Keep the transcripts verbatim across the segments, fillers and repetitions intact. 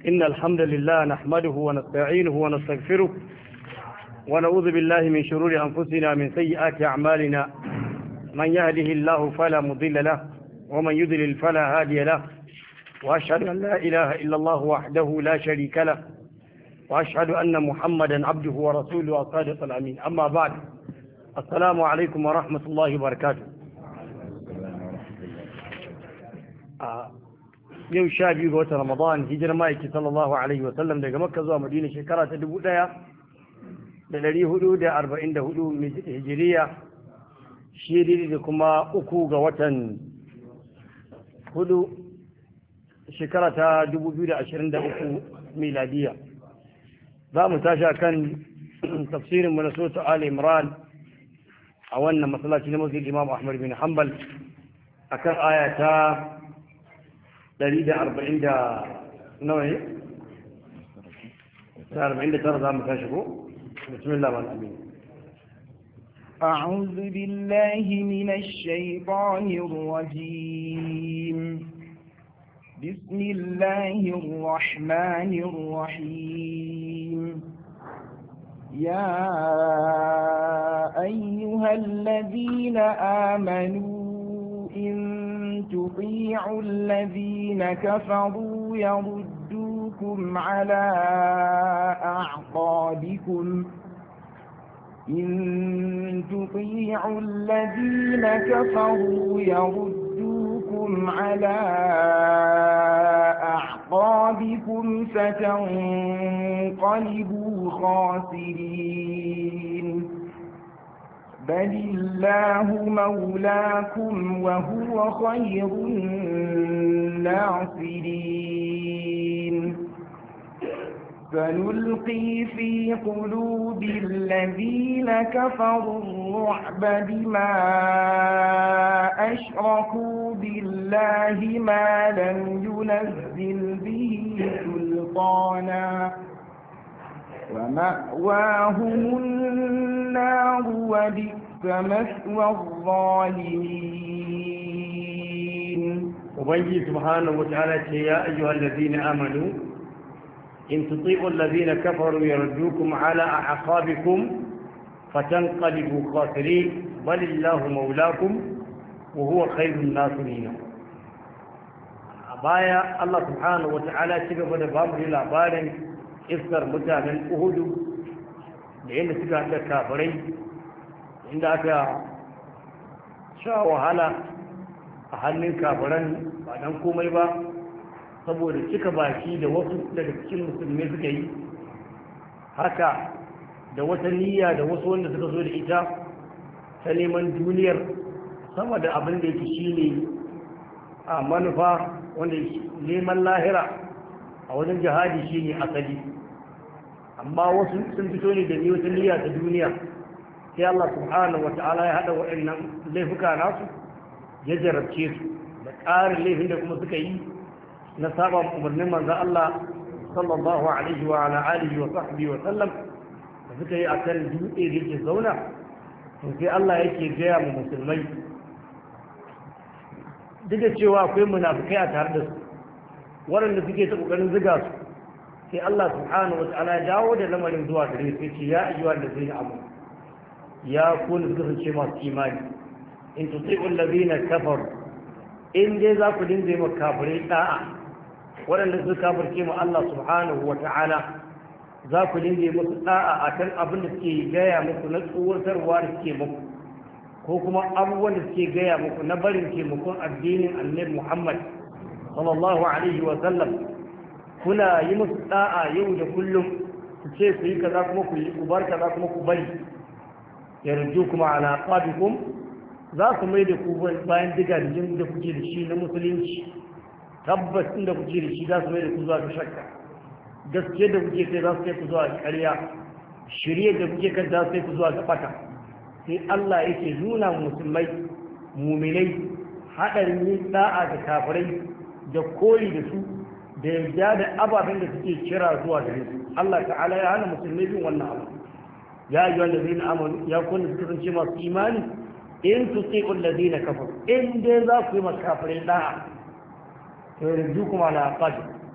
إن الحمد لله نحمده ونستعينه ونستغفره ونعوذ بالله من شرور أنفسنا من سيئات أعمالنا من يهده الله فلا مضل له ومن يضلل فلا هادي له وأشهد أن لا إله إلا الله وحده لا شريك له وأشهد أن محمدا عبده ورسوله الصادق الأمين. أما بعد، السلام عليكم ورحمة الله وبركاته. yau sha biyu ga watan Ramadan, hijirar ma'aiki sallallahu alaihi wa sallam daga Makka zuwa Madina shekara ta dubu ɗaya da ɗari hudu da arba'in da hudu hijiriya, shi da kuma uku ga watan hudu shekara ta dubu biyu da ashirin da uku miladiya. Za mu tashi kan tafsirin mu na sura Ali Imran a wannan masallaci na Masjid Imam Ahmad bin Hanbal akan aya ta ɗari da arba'in da nawa ne? ta arba'in da tara za mu tashi ko? bismillah wa amin. أعوذ بالله من الشيطان الرجيم. بسم الله الرحمن الرحيم. يا أيها الذين آمنوا إن تطيعوا الذين كفروا يردوكم على أعقابكم إن تطيعوا الذين كفروا يردوكم على أعقابكم فتنقلبوا خاسرين بل الله مولاكم وهو خير الناصرين سنلقي في قلوب الذين كفروا الرعب بما أشركوا بالله ما لم ينزل به سلطانا ومأواهم النار وبئس مثوى الظالمين. وبنجي سبحانه وتعالى يا أيها الذين آمنوا إن تطيعوا الذين كفروا يردوكم على أعقابكم فتنقلبوا خاسرين بل الله مولاكم وهو خير الناصرين. بايا الله سبحانه وتعالى شكرا باب للعبارين iskar mutanen uhudu da yadda suka haɗa kafirai inda aka sha wahala a hannun kafiran ba dan komai ba saboda cika baki da wasu daga cikin musulmi suka yi haka da wata niyya da wasu wanda suka zo da ita ta neman duniyar sama da abin da yake shine a manufa wanda neman lahira a wajen jihadi shine asali, amma wasu sun fito ne da wata niyya ta duniya sai Allah subhanahu wata'ala ya hada waɗannan laifuka nasu ya jarabce su da ƙarin laifin da kuma suka yi na saba umarnin manzo Allah sallallahu alaihi wa ala alihi wa sahbihi wa sallam da suka yi akan dutse da yake zauna to sai Allah yake gaya mu musulmai duk da cewa akwai munafikai a tare da su waɗanda suke ta ƙoƙarin ziga su sai Allah subhanahu wata'ala ya dawo da lamarin zuwa gare su ce ya ayyuha allazina amanu ya kun kasance masu imani in tuti'u allazina kafaru in dai za ku dinga yi kafirai da'a waɗanda suka kafirce mu Allah subhanahu wata'ala za ku dinga yi musu da'a akan abin da suke gaya muku na tsoratarwa da suke muku ko kuma abubuwan da suke gaya muku na barin taimakon addinin annabi Muhammad sallallahu alaihi wa sallam, kuna yi musu da'a yau da kullum ku ce ku yi kaza kuma ku yi ku bar kaza kuma ku bari yarju kuma ala aqabikum za su mai da ku bayan diga da jin da kuke da shi na musulunci tabbas inda kuke da shi za su mai da ku zuwa ga shakka gaskiya da kuke kai za su kai ku zuwa ga ƙarya shirye da kuke kai za su kai ku zuwa ga bata sai Allah yake nuna musulmai muminai haɗarin yin da'a da kafirai da koyi da su da yarda da ababen da suke kira zuwa gare su. Allah ta'ala ya hana musulmai bin wannan abu. Ya yi wanda zai na amanu ya kunna su kasance masu imani in tuti'u alladhina kafaru in dai za ku yi makafirai da'a to yanzu kuma na aqad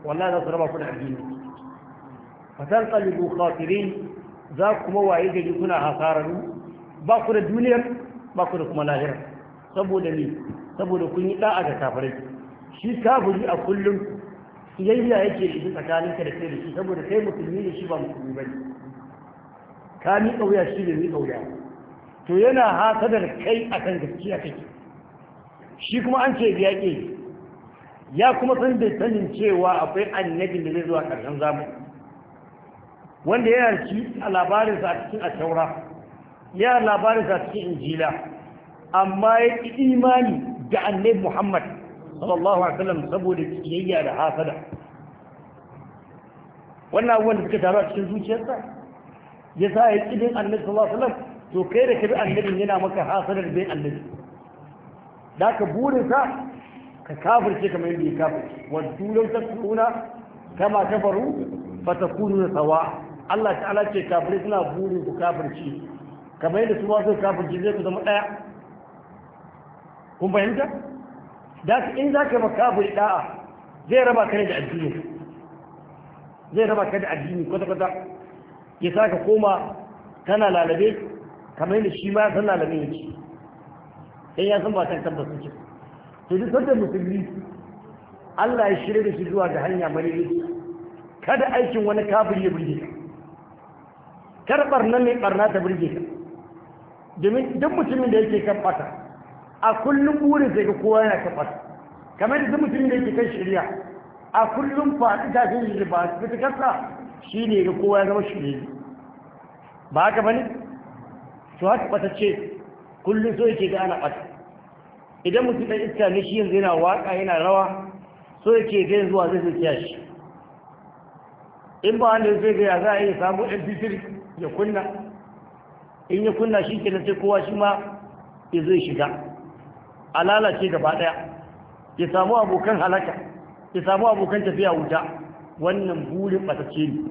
wallahi za su raba ku da addini fatar qalibu khasirin za ku kuma waye gari kuna hasararu ba ku da duniyar ba ku da kuma lahira saboda ne saboda kun yi da'a ga kafirai shi kafiri a kullum siyayya yake da tsakaninka da kai da shi saboda kai musulmi ne shi ba musulmi bane ka mi kauya shi ne mi kauya to yana hasadar kai akan gaskiya kake shi kuma an ce biya ke ya kuma san da sanin cewa akwai annabin da zai zuwa ƙarshen zamani wanda yana ci a labarinsa a cikin attaura yana labarinsa a cikin injila amma ya ƙi imani da annabi muhammad sallallahu alaihi wasallam saboda kiyayya da hasada wannan abubuwan da suka taru a cikin zuciyarsa ya sa ya ƙi bin annabi sallallahu alaihi wasallam to kai da ka bi annabin yana maka hasadar bin annabi da ka burinsa ka kafirce kamar yadda ya kafirce wadda lau takfuruna kama kafaru fatakunu sawa Allah ta'ala ce kafirai suna burin ku kafirce kamar yadda su ba su kafirce zai ku zama daya kun fahimta da in za ka yi makafiri da'a zai raba ka da addini zai raba ka da addini kwata-kwata ya sa ka koma kana lalabe kamar yadda shi ma san lalabe yake sai ya san ba kan tabbas ce to duk wanda musulmi Allah ya shirye da shi zuwa ga hanya mare kada aikin wani kafiri ya burge ka kar barnan ne barna ta burge ka domin duk mutumin da yake kan fata a kullum burin sai ga kowa yana kan fata kamar da duk mutumin da yake kan shari'a a kullum faɗi ta shi ne ba su kasa shi ne ga kowa ya zama shirye ba haka bane to haka fata ce kullum so yake ga ana fata idan mutum ɗan iska ne shi yanzu yana waƙa yana rawa so yake ga yanzu wa zai zai kiya shi in ba wanda zai ga ya za a yi samu ɗan fitir ya kunna in ya kunna shi kenan sai kowa shi ma ya zai shiga a lalace gaba ɗaya ya samu abokan halaka ya samu abokan tafiya wuta wannan burin ɓatacce ne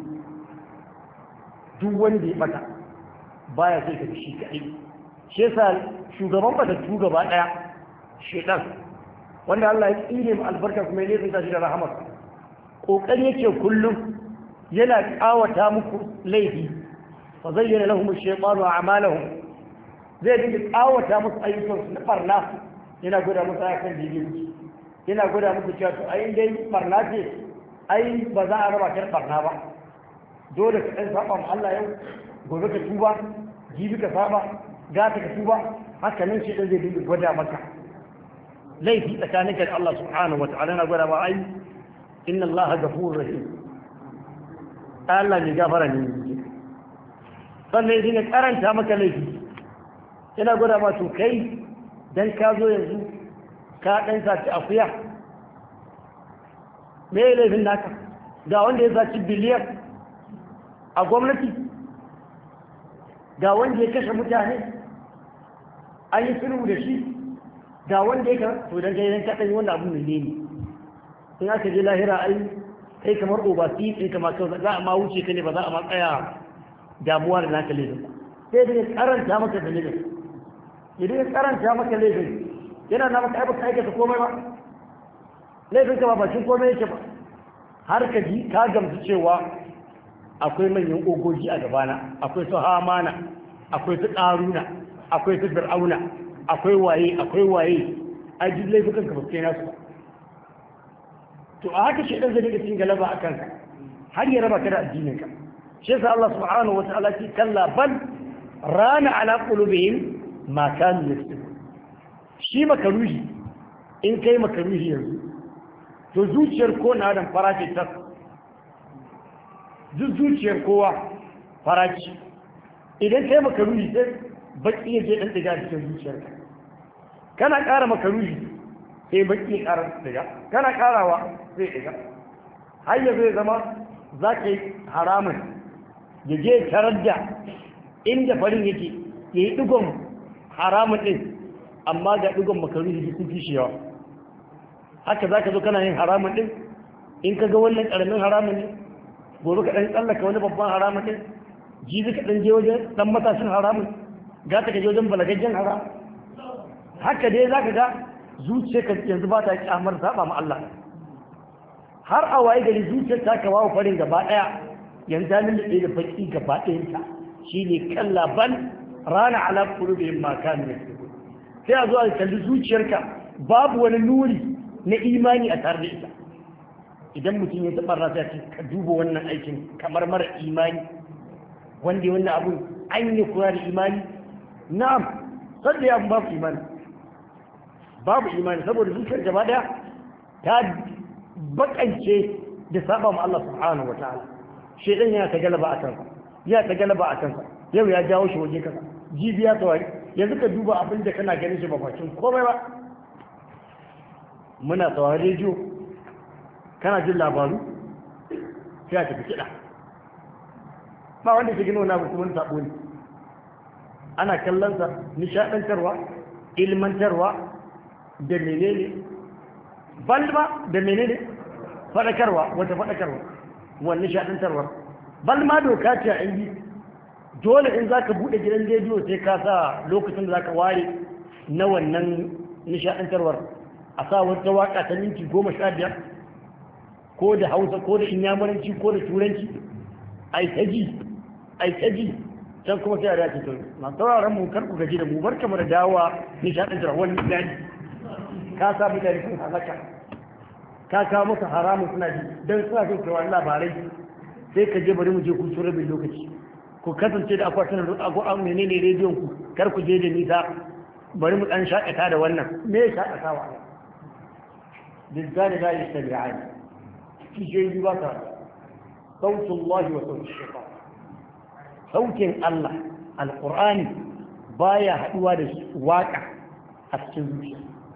duk wanda ya ɓata baya sai ka shi kaɗai shi yasa shugaban ɓatattu gaba ɗaya shaitan wanda Allah ya tsire mu albarka kuma ya nesa shi da rahamar kokari yake kullum yana kawata muku laifi fa zayyana lahum ash-shaytanu a'malahum zai dinga kawata musu ayyukan su na barna yana gwada musu ayyukan daidai yana gwada musu cewa to ai dai barna ce ai ba za a raba ta barna ba dole ka dan saba ma Allah yau gobe ka tuba jibi ka saba gata ka tuba haka nan shi dan zai dinga gwada maka laifi tsakaninka da Allah subhanahu wata'ala na gwada ba ai inna Allah ghafurur rahim Allah ne gafara ne sannan shi ne karanta maka laifi yana gwada ma to kai dan ka zo yanzu ka dan saci akuya me laifin naka ga wanda ya saci biliyan a gwamnati ga wanda ya kashe mutane an yi sulhu da shi ga wanda ya to dan kai dan kadan wannan abu ne ne in aka je lahira ai kai kamar obasi sai kamar ka za a ma wuce ka ne ba za a ma tsaya damuwa da naka laifin sai da karanta maka da laifin idan ya karanta maka laifin yana na maka aibaka aikata komai ba laifin ka ba bakin komai yake ba har ka ji ka gamsu cewa akwai manyan ogogi a gabana akwai su hamana akwai su ƙaruna akwai su fir'auna akwai waye akwai waye a ji laifukan ka bakai nasu to a haka shi dan zai daga cikin galaba a kanka har ya raba ka da addinin ka shi yasa Allah subhanahu wa ta'ala ki kalla bal rana ala qulubihim ma kanu yaktubun shi makaruhi in kai makaruhi yanzu to zuciyar ko na adam farace ta duk zuciyar kowa farace idan kai makaruhi sai baki ya je dan diga cikin zuciyarka kana ƙara makaruhi sai baki ƙara diga kana ƙarawa sai diga har ya zai zama za ka yi haramun ya je tarar da inda farin yake ya yi ɗigon haramun ɗin amma ga ɗigon makaruhi sun fi shi yawa haka za ka zo kana yin haramun ɗin in ka ga wannan ƙaramin haramun ne gobe ka ɗan tsallaka wani babban haramun ɗin jibi ka ɗan je wajen ɗan matashin haramun ga ta ka je wajen balagaggen haram haka dai za ka ga zuciya ka yanzu ba ta kyamar zaɓa ma Allah har a waye gari zuciyar ta kawo farin gaba daya yanzu ta lulluɓe da baki gaba ɗayanta shine kalla bal rana ala qulubihim ma kanu yaksubun sai a zo a kalli zuciyarka babu wani nuri na imani a tare da ita idan mutum ya taɓa rasa ce ka duba wannan aikin kamar mara imani wanda ya wannan abun an yi kura da imani na'am sadda ya babu imani babu imani saboda zuciyar gaba daya ta bakance da saba ma Allah subhanahu wa ta'ala shedan yana ta galaba a kansa ya ta galaba a kansa yau ya jawo shi waje kaza jibi ya tsawai yanzu ka duba abin da kana ganin shi ba bakin komai ba muna tsawon rediyo kana jin labaru sai a tafi kiɗa ba wanda ke gina wani abu kuma sabo ne ana kallonsa nishaɗantarwa ilmantarwa da menene balma da menene faɗakarwa wata faɗakarwa wani nishaɗantarwa balma doka ce a yi dole in za ka buɗe gidan rediyo sai ka sa lokacin da za ka ware na wannan nishaɗantarwar a sa wata waka ta minti goma sha biyar ko da hausa ko da inyamuranci ko da turanci ai ta ji ai ta ji can kuma sai a dace to na sauraron mu kar ku gaji da mu barka mu da dawowa nishaɗantarwa wani misali ka sa mutane sun halaka ka kawo musu haramun suna ji don suna jin cewa labarai sai ka je bari mu je ku rabin lokaci ku kasance da akwatin agogon menene rediyon ku kar ku je da nisa bari mu dan shakata da wannan me ya shakatawa bizzani la yastabi'an ki je yi ba ka sautu Allah wa sautu shaytan sautin Allah alqur'ani baya haduwa da waka a cikin zuciya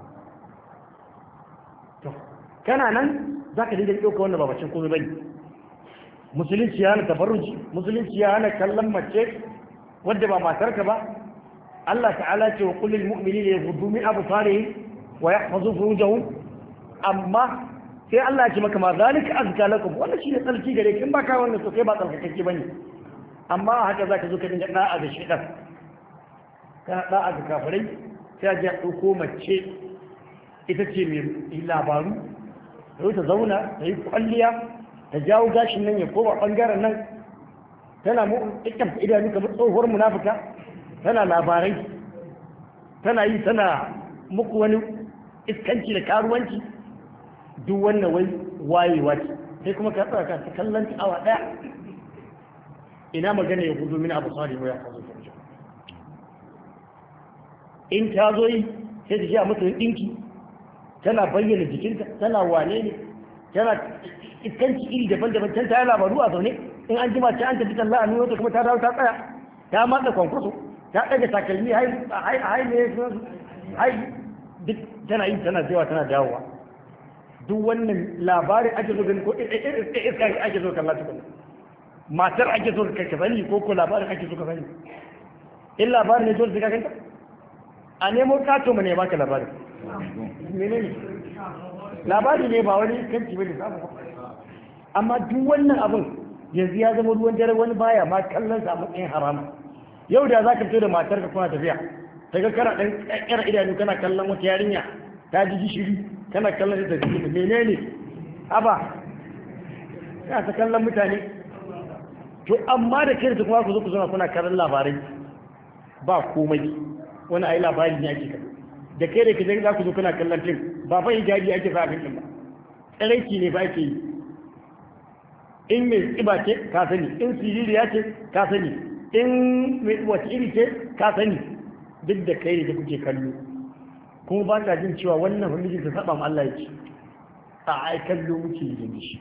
to kana nan zaka dinga dauka wannan babacin komai bane musulunci ya hana tabarruji musulunci ya hana kallon mace wadda ba matarka ba Allah ta'ala ce wa kullil mu'minina yaghuddu min absarihim wa yahfazu furujahum amma sai Allah ya ce maka ma zalika azka lakum wannan shine tsarki gare kin ba ka wannan to kai ba tsarkake bane amma haka zaka zo ka dinga da'a da shedan kana da'a da kafirai sai ya dauko mace ita ce mai labaru ta zauna ta yi kwalliya ta jawo gashin nan ya koma ɓangaren nan tana mu ikon idanu kamar tsohuwar munafika tana labarai tana yi tana muku wani iskanci da karuwanci duk wannan wai wayewa ce sai kuma ka tsara ka kallon awa ɗaya ina magana ya gudu mini abu sari ya fazo farjo in ta zo yi sai ta ji a mutu ɗinki tana bayyana jikinta tana wane ne tana iskanci iri daban-daban can ta yi labaru a zaune in an jima ce an tafi talla a nuna ta kuma ta dawo ta tsaya ta matsa kwankwaso ta ɗaga takalmi hai ne hai duk tana yi tana zewa tana dawowa duk wannan labarin ake so gani ko iska ake so kalla tukuna matar ake so ka sani ko ko labarin ake so ka sani in labarin ne dole sai ka ganta a nemo kato mu ne baka labarin menene labari ne ba wani kanci bane samu amma duk wannan abin yanzu ya zama ruwan dare wani baya ma kallon sa a matsayin harama yau da zaka fito da matar ka kuna tafiya ta ga kana dan kakkar idanu kana kallon wata yarinya ta ji gishiri kana kallon ta da menene aba kana ta kallon mutane to amma da kai da kuma ku zo ku zo kuna kallon labarai ba komai wani ai labari ne ake kallo da kai da kaje za ku zo kuna kallon fim ba fa hijabi ake sa fim din ba tsaraiki ne ba ake yi in mai tsiba ce ka sani in siririya ce ka sani in mai wace iri ce ka sani duk da kai ne da kuke kallo kuma ba ka jin cewa wannan hulujin ta saba ma Allah yake a ai kallo muke yi shi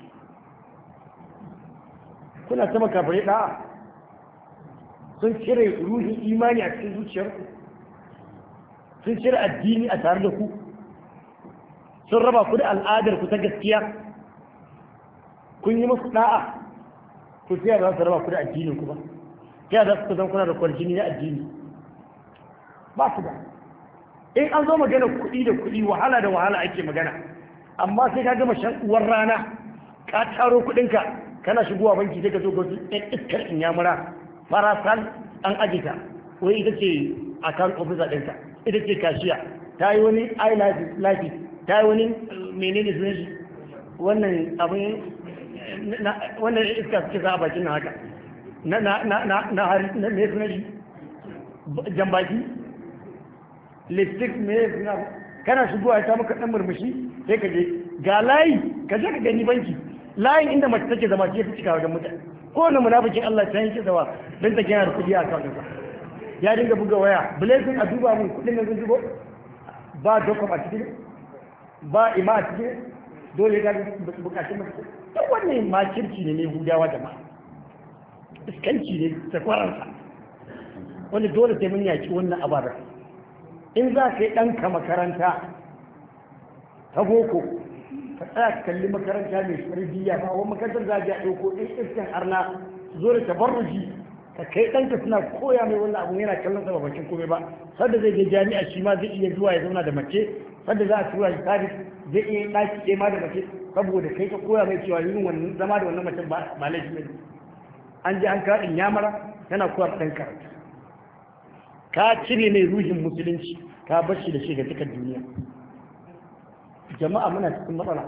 kuna sama kafirai da sun cire ruhin imani a cikin zuciyarku sun cire addini a tare da ku sun raba ku da al'adar ku ta gaskiya kun yi musu da'a to sai za su raba ku da addinin ku ba sai za su zan kuna da kwarjini na addini ba su da in an zo magana kuɗi da kuɗi wahala da wahala ake magana amma sai ka gama shan uwar rana ka taro kuɗinka kana shigowa banki sai ka zo gwamnati ɗan iskar inyamura farasal an ajita wai ita ce account officer ɗinka ita ce kashiya ta yi wani eye lafi ta yi wani menene sunan shi wannan abin wannan iska suke za a bakin na haka na na na na na hari na me suna shi jambaki lipstick me suna kana shigowa ya maka dan murmushi sai ka je ga layi ka je ka gani banki layin inda mace take zama ce ta cika wajen mutane kowane munafikin Allah ta yanke zawa don ta gina da kuɗi a kan ya dinga buga waya blessing a duba mun kuɗin nan zubo ba dokom a cikin ba ima a cikin dole ga bukatun mace duk wannan makirci ne ne hudawa da ma iskanci ne ta kwaransa wanda dole sai mun yaki wannan ababen in za ka yi ɗanka makaranta ta boko ka tsaya ka kalli makaranta mai tarbiyya ba wani makarantar za a ja ɗauko ɗin iskan arna zo da tabarruji ka kai ɗanka suna koya mai wannan abu yana kallon sa bakin komai ba sadda zai je jami'a shi ma zai iya zuwa ya zauna da mace sadda za a tura shi sabis zai iya ɗaki ɗaya ma da mace saboda kai ka koya mai cewa yin wannan zama da wannan mace ba laifi ne an je an kawo ɗin yamara yana koyar ɗan karatu ka cire mai ruhin musulunci ka bar shi da shi ga dukkan duniya jama'a muna cikin matsala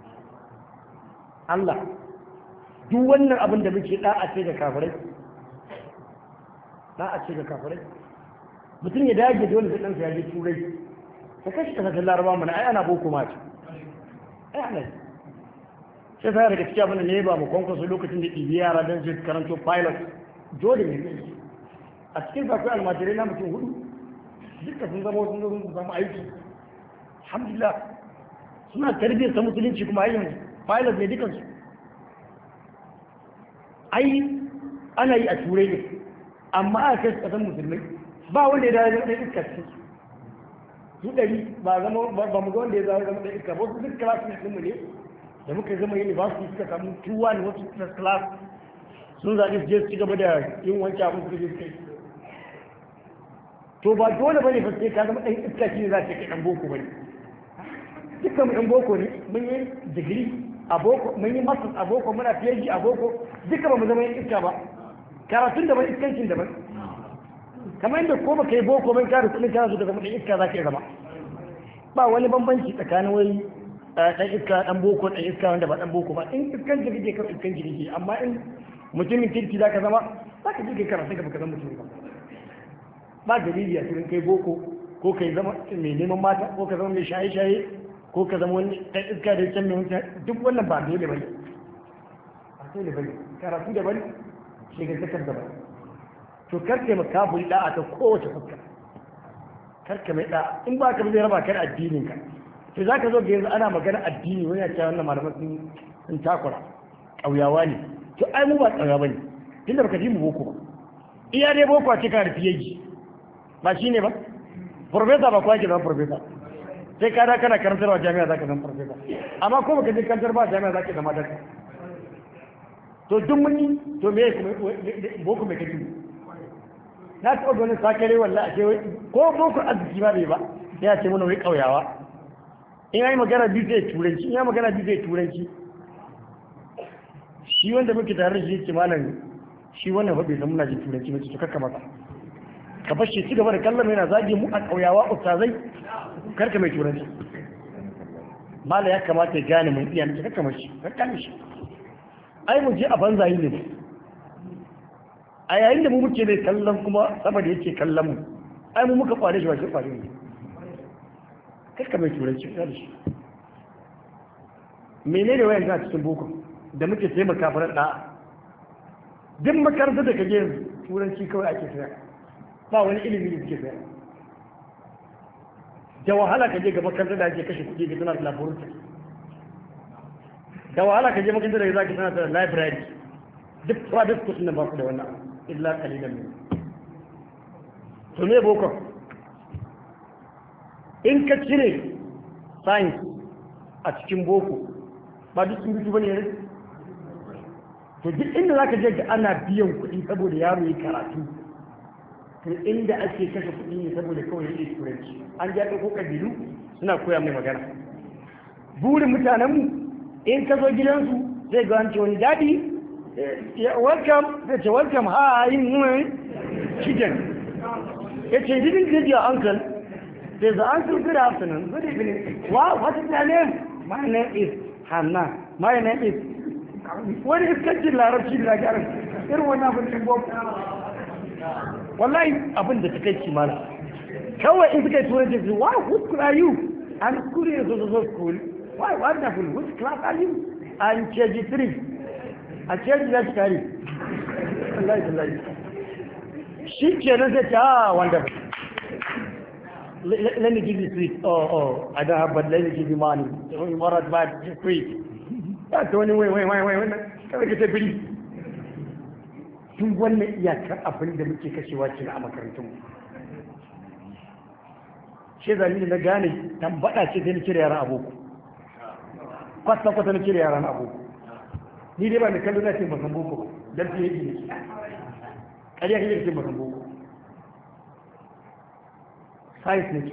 Allah duk wannan abin da muke da'a ce ga kafirai da'a ce ga kafirai mutum ya dage da wanda ɗansa ya je turai ka kashi kasashen laraba mana ai ana boko ma ce ai ana sai sai daga cikin abin da ne ba mu kwankwaso lokacin da ɗibi yara don su karanto pilot jordan ne a cikin akwai almajirai na mutum hudu duka sun zama sun zama sun zama aiki alhamdulillah suna tarbiyyar ta musulunci kuma ayyan pilot ne dukansu ai ana yi a turai ne amma a kai kasan musulmai ba wanda ya dawo zama iska cikin su ɗari ba zama ba mu ga wanda ya dawo zama ɗan iska ba wasu duk class ne sun mu ne da muka zama university suka samu two one wasu first class sun zaɓi su je su ci gaba da yin wancan abin suka je suka yi to ba dole bane fa sai ka zama ɗan iska shi ne za ka kai ɗan boko bane dukkan mu ɗan boko ne mun yi digiri a boko mun yi masters a boko muna PhD a boko duka ba mu zama yin iska ba karatun daban iskancin daban kamar yadda ko baka yi boko ban kare kuɗin kana so ka zama ɗan iska za ka iya zama ba wani bambanci tsakanin wai ɗan iska ɗan boko ɗan iska wanda ba ɗan boko ba in iskanci kake kan iskanci kake amma in mutumin kirki za ka zama za ka je kai karatu ka baka zama mutum ba ba dalili a cikin kai boko ko kai zama mai neman mata ko ka zama mai shaye-shaye ko ka zama wani ɗan iska da can mai wuta duk wannan ba dole bane ba dole bane karatu da bane shegantakar da bane to karke ma kafiri da'a ta kowace fuska karke mai da'a in ba ka zai raba ka da addinin ka to za ka zo ga yanzu ana magana addini wani ya ce wannan malaman sun sun takura ƙauyawa ne to ai mu ba ƙauyawa bane tunda baka ji mu boko ba iya dai boko a ce ka da fiye ba shi ne ba profesa ba kuwa ke zama profesa sai kada kana karantarwa jami'a za ka zama profesa amma ko baka je karantar ba jami'a za ka zama daga to duk mun yi to me boko mai kaji na taɓa ga wani sakare walla a ce ko boko arziki ba bai ba ya ce mana wai ƙauyawa in yi magana biyu zai turanci in yi magana biyu zai turanci shi wanda muke tare da shi ce malam shi wannan ba bai san muna jin turanci ba ce to kakka masa ka fashe ci gaba da kallon yana zage mu a ƙauyawa ustazai karka mai turanci mala ya kamata ya gane mun iya nake kakka mashi kakka mishi ai mu je a banzayi ne a yayin da mu muke mai kallon kuma saboda yake kallon mu ai mu muka kware shi ba shi kware ne kakka mai turanci ka da shi menene wayan ga cikin boko da muke taimaka faran da duk makarantar da kaje yanzu turanci kawai ake tsaya ba wani ilimi da suke tsaya da wahala ka je ga makarantar da ake kashe kuɗi ga suna da laboratory da wahala ka je makarantar da za ka suna da library duk private schools na ba su da wannan illa kalilan ne to me boko in ka cire science a cikin boko ba duk sun rutu bane ne to duk inda za ka je ga ana biyan kuɗi saboda yaro yi karatu to inda ake kashe kuɗi ne saboda kawai yake turanci an ja ɗauko ƙabilu suna koya mai magana burin mutanenmu in ka zo gidansu zai ga wance wani daɗi welcome zai ce welcome hi chicken ya ce didn't get your uncle there's the uncle good afternoon good evening wow what is your name my name is hanna my name is wani iskancin larabci da gyaran irin wani abin cin boko wallahi abin da ta kai kimana kawai in suka yi turanci su wow what school are you I'm school in so so school why wonderful which class are you I'm K G three a K G that carry wallahi wallahi shi kenan sai ta ah wonderful let me give you sweet oh oh I don't have but let me give you money more bad sweet ya ta wani wai wai wai wai wannan kawai ka tafi tun wannan iyakar abin da muke kashewa ce a makarantunmu shi zami na gane tambada ce sai na cire yaran aboko kwata kwata na cire yaran aboko ni dai ba da kallo na ce masan boko don fiye yi ne ƙarya kake ce masan boko science ne ce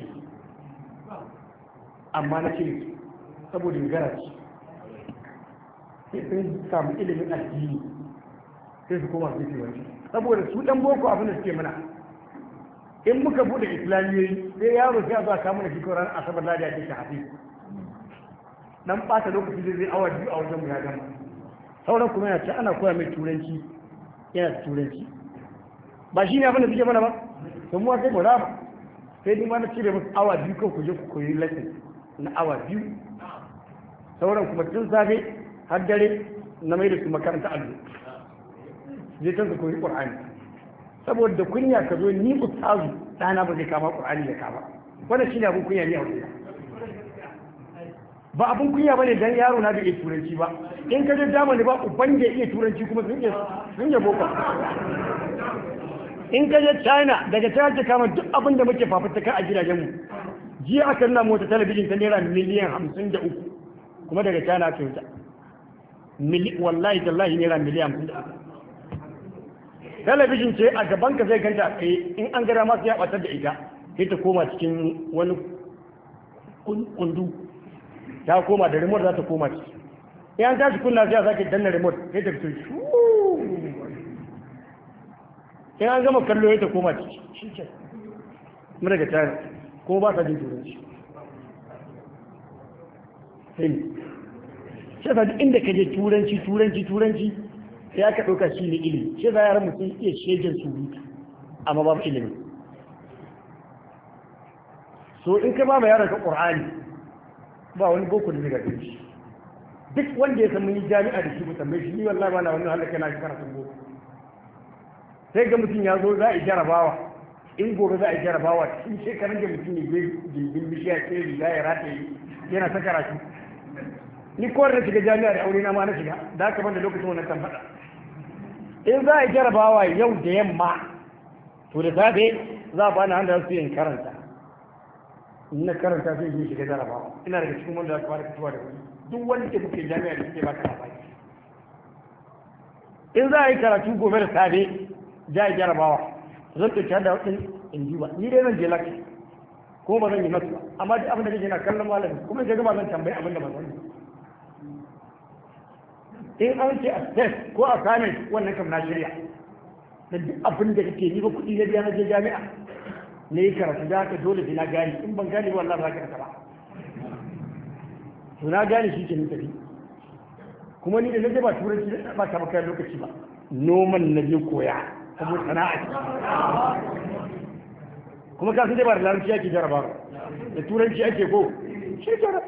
amma na cire saboda gara ce sai sun samu ilimin addini sai su koma su wani saboda su dan boko abin da suke mana in muka bude islamiyoyi sai yaro sai a zuwa kawo mana shiko ran asabar ladi a cikin hafi dan bata lokaci da zai awa biyu a wajen mu ya gama sauran kuma yana ce ana koya mai turanci yana da turanci ba shi ne abin da suke mana ba to mu sai mu raba sai ni ma na cire musu awa biyu ko ku je ku koyi lesson na awa biyu sauran kuma tun safe har dare na mai da su makaranta allo zai can su koyi ƙur'ani saboda kunya ka zo ni ustazu ɗana ba zai kama ƙur'ani ya kama wannan shi ne abin kunya ne a wajen ba abin kunya ba ne don yaro na bai iya turanci ba in ka je jamani ba uban da iya turanci kuma sun yi boko in ka je china daga china ta kama duk abin da muke fafutuka a gidajenmu jiya aka nuna mota talabijin ta naira miliyan hamsin da uku kuma daga china aka yi wallahi tallahi naira miliyan hamsin da uku talabijin ce a gaban ka zai ganta a in an gara masu ya batar da ita sai ta koma cikin wani kundu ta koma da remote za ta koma ciki in an tashi kunna sai a sake danna remote sai ta fito in an gama kallo sai ta koma ciki shi ke mu daga tare ko ba ta jin turanci sai shi yasa duk inda ka je turanci turanci turanci sai aka ɗauka shi ne ilimi shi za yaran mutum iya shegen surutu amma babu ilimi so in ka ba ma yaran ka ƙur'ani ba wani boko da zai gaɗe shi duk wanda ya san mun yi jami'a da shi mu tambaye shi ni wallahi ba na wani halaka na karatun boko sai ga mutum ya zo za a yi jarabawa in gobe za a yi jarabawa in shekaran da mutum ne zai gindin bishiya ce riga ya rataye yana ta karatu ni kowar da shiga jami'a da aure na ma na shiga da aka banda lokacin wannan kan faɗa in za a yi jarabawa yau da yamma to da safe za a bani handa su yin karanta in na karanta sai yi shiga jarabawa ina daga cikin wanda za su fara fitowa da wuri duk wanda ke muke jami'a da suke baka labari in za a yi karatu gobe da safe za a yi jarabawa zan ɗauki da waɗin in ji ba ni dai zan je lafiya ko ba zan yi masu ba amma duk abin da kake na kallon malami kuma in ka gama zan tambayi abin da ba zan yi in an ce a test ko a samun wannan kam na shirya da duk abin da kake ni ba kuɗi na biya na je jami'a na yi karatu da haka dole sai na gane in ban gane wallahi ba ka ba to na gane shi ke ni tafi kuma ni da na je ba turanci da ba ta baka lokaci ba noman na je koya saboda sana'a kuma ka san dai ba da larabci ake jaraba da turanci ake ko shi jaraba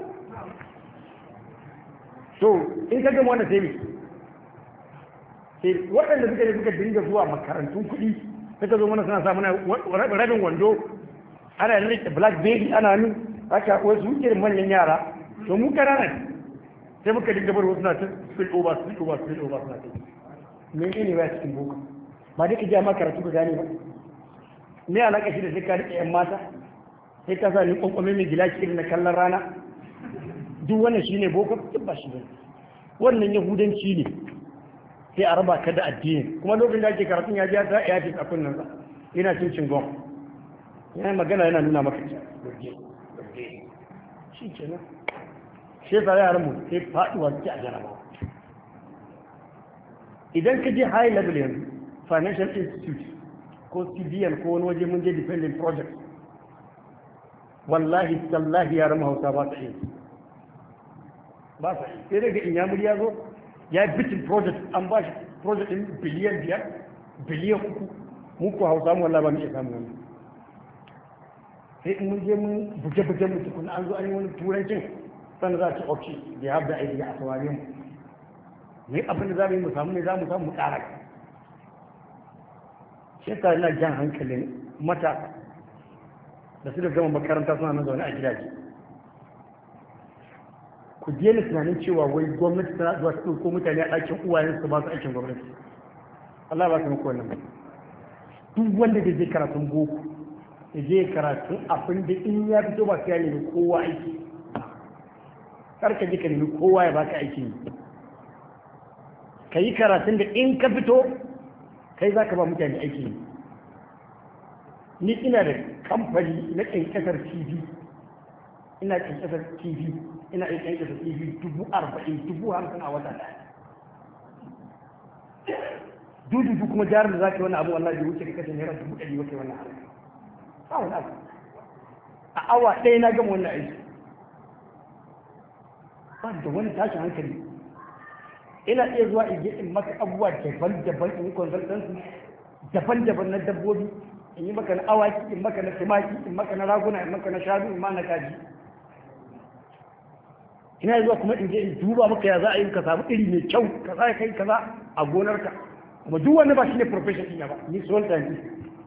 to in ka gama wannan sai sai waɗanda suka ne suka dinga zuwa makarantun kuɗi suka zo mana suna sa mana rabin wando ana rike blackberry ana nan haka wasu irin manyan yara to mu ƙananan sai muka dinga bar wasu na ta spill over spill over spill over suna ta menene ba cikin boko ba dai ka ja ma karatu ka gane ba me alaka shi da sai ka rike yan mata sai ka sa ni kwankwame mai gilashi irin na kallon rana duk wannan shi ne boko duk ba shi ne wannan yahudanci ne sai a raba ka da addini kuma lokacin da ake karatun ya ja ta ya ce tsakon nan yana cin cin gom yana magana yana nuna maka gurje shi ke nan shi yasa yaran mu sai faduwa suke a jarabawa idan ka je high level yanzu financial institute ko C B N ko wani waje mun je dependent project wallahi tallahi yaran hausa ba ta iya ba sa yi sai daga inyamuri ya zo ya yi bitin project an ba shi project ɗin biliyan biyar biliyan uku mu ko hausa mu wallah ba mu iya samu wani sai in mun je mun buge-buge mu tukuna an zo an yi wani turancin sannan za a ce ok da have the idea a saurare mu ne abin da za mu yi mu samu ne za mu samu mu ƙara shi yasa ina jan hankalin matasa da su da gama makaranta suna nan zaune a gidaje ku daina tunanin cewa wai gwamnati tana zuwa ta ɗauko mutane a ɗakin uwayen su ba su aikin gwamnati Allah ba su muku wannan duk wanda da zai karatun boko da zai karatun abin da in ya fito ba su ya nemi kowa aiki kar ka ji ka nemi kowa ya baka aiki ne ka yi karatun da in ka fito kai za ka ba mutane aiki ne ni ina da kamfani na ƙyanƙyasar tv ina ƙyanƙyasar tv ina ƙyanƙyasar tv dubu arba'in dubu hamsin a wata ɗaya dudu kuma jarin da za ka yi wani abu wallahi bai wuce ka kashe naira dubu ɗari wata wannan abu ba wani abu a awa ɗaya na gama wannan aiki ba da wani tashin hankali ina iya zuwa in je in maka abubuwa daban-daban in yi consultancy daban-daban na dabbobi in yi maka na awaki in maka na tumaki in maka na raguna in maka na shanu in ma na kaji ina zuwa kuma in je in duba maka ya za a yi ka samu iri mai kyau ka za kai kaza a gonarka kuma duk wani ba shi ne profession ɗina ba ni sole scientist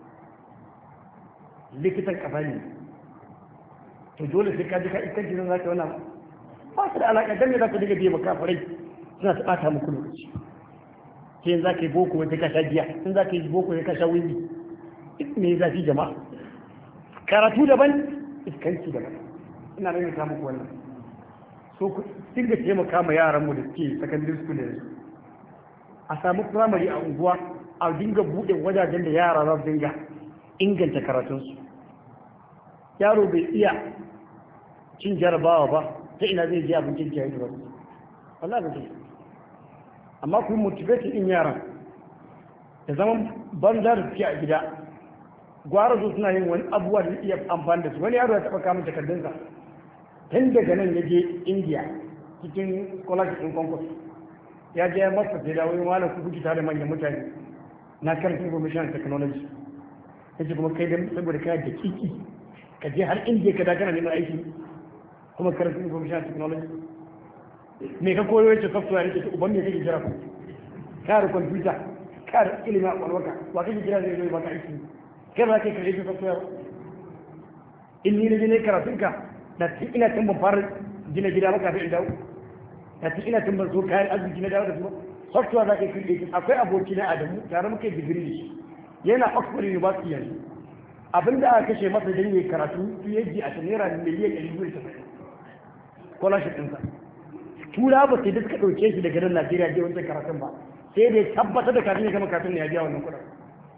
likitan kafa ne to dole sai ka ji ka iskan jinin za ka yi wannan ba su da alaƙa dan ne za ka diga biye makafarai suna ta ɓata muku lokaci sai za ka yi boko wata ka sha giya in za ka yi boko wata ka sha windi me zafi jama'a karatu daban iskanci daban ina nan ta muku wannan so ku dinga taimaka ma yaran mu da suke secondary school da yanzu a samu primary a unguwa a dinga buɗe wajajen da yara za su dinga inganta karatunsu yaro bai iya cin jarabawa ba ta ina zai je abincin jahili ba wallahi bai amma ku motivate din yaran da zaman banza da suke a gida gwara su suna yin wani abubuwa da iya amfani da su wani yaro ya taɓa kamun takardunsa tun daga nan ya je india cikin scholarship in concourse ya je masa sai da wani malam ku kuke tare da manyan mutane na karanta information technology yace kuma kai dan saboda kai da kiki ka je har india ka da kana neman aiki kuma karanta information technology me ka koyo yace software yake uban me kake jira ku kare computer kare ilimin alwaka wa kake jira zai zo maka aiki kai ba kai kare software in ni ne ne karatun ka da ina tun ban fara gina gida maka sai in dawo da ina tun ban so kayan arziki na dawo da su software za ka yi create akwai aboki na Adamu tare muke digiri da shi yana Oxford University yanzu abinda aka kashe masa dan yayi karatu PhD a naira miliyan ɗari biyu da saba'in scholarship ɗinsa tura ba sai da suka ɗauke shi daga nan Najeriya je wancan karatun ba sai dai tabbatar da kafin ya gama karatun ne ya biya wannan kuɗin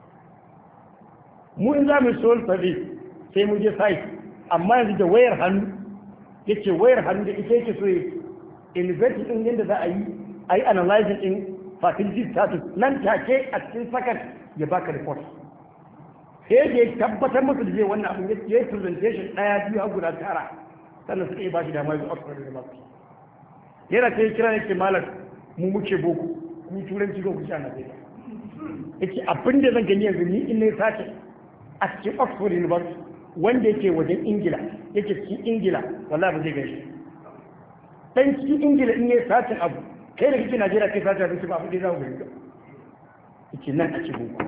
mu in za mu sol service sai mu je site amma yanzu da wayar hannu yace wayar hannu da ita yake so ya invest din yadda za a yi a yi analyzing din facility status nan take a cikin second ya baka report sai da ya tabbatar musu da zai wannan abin ya yi presentation ɗaya biyu har guda tara sannan suka yi ba shi dama zuwa Oxford University yana ta yi kira ne ke malar mu muke boko ku turanci ga kusa na zai yake abin da zan gani yanzu ni in ne sace a cikin Oxford University wanda yake wajen Ingila yake cikin Ingila wallahi ba zai gaishe dan cikin Ingila in yayi sace abu kai da kike Najeriya kai sace abin ba abin da za ku gani yake nan a cikin boko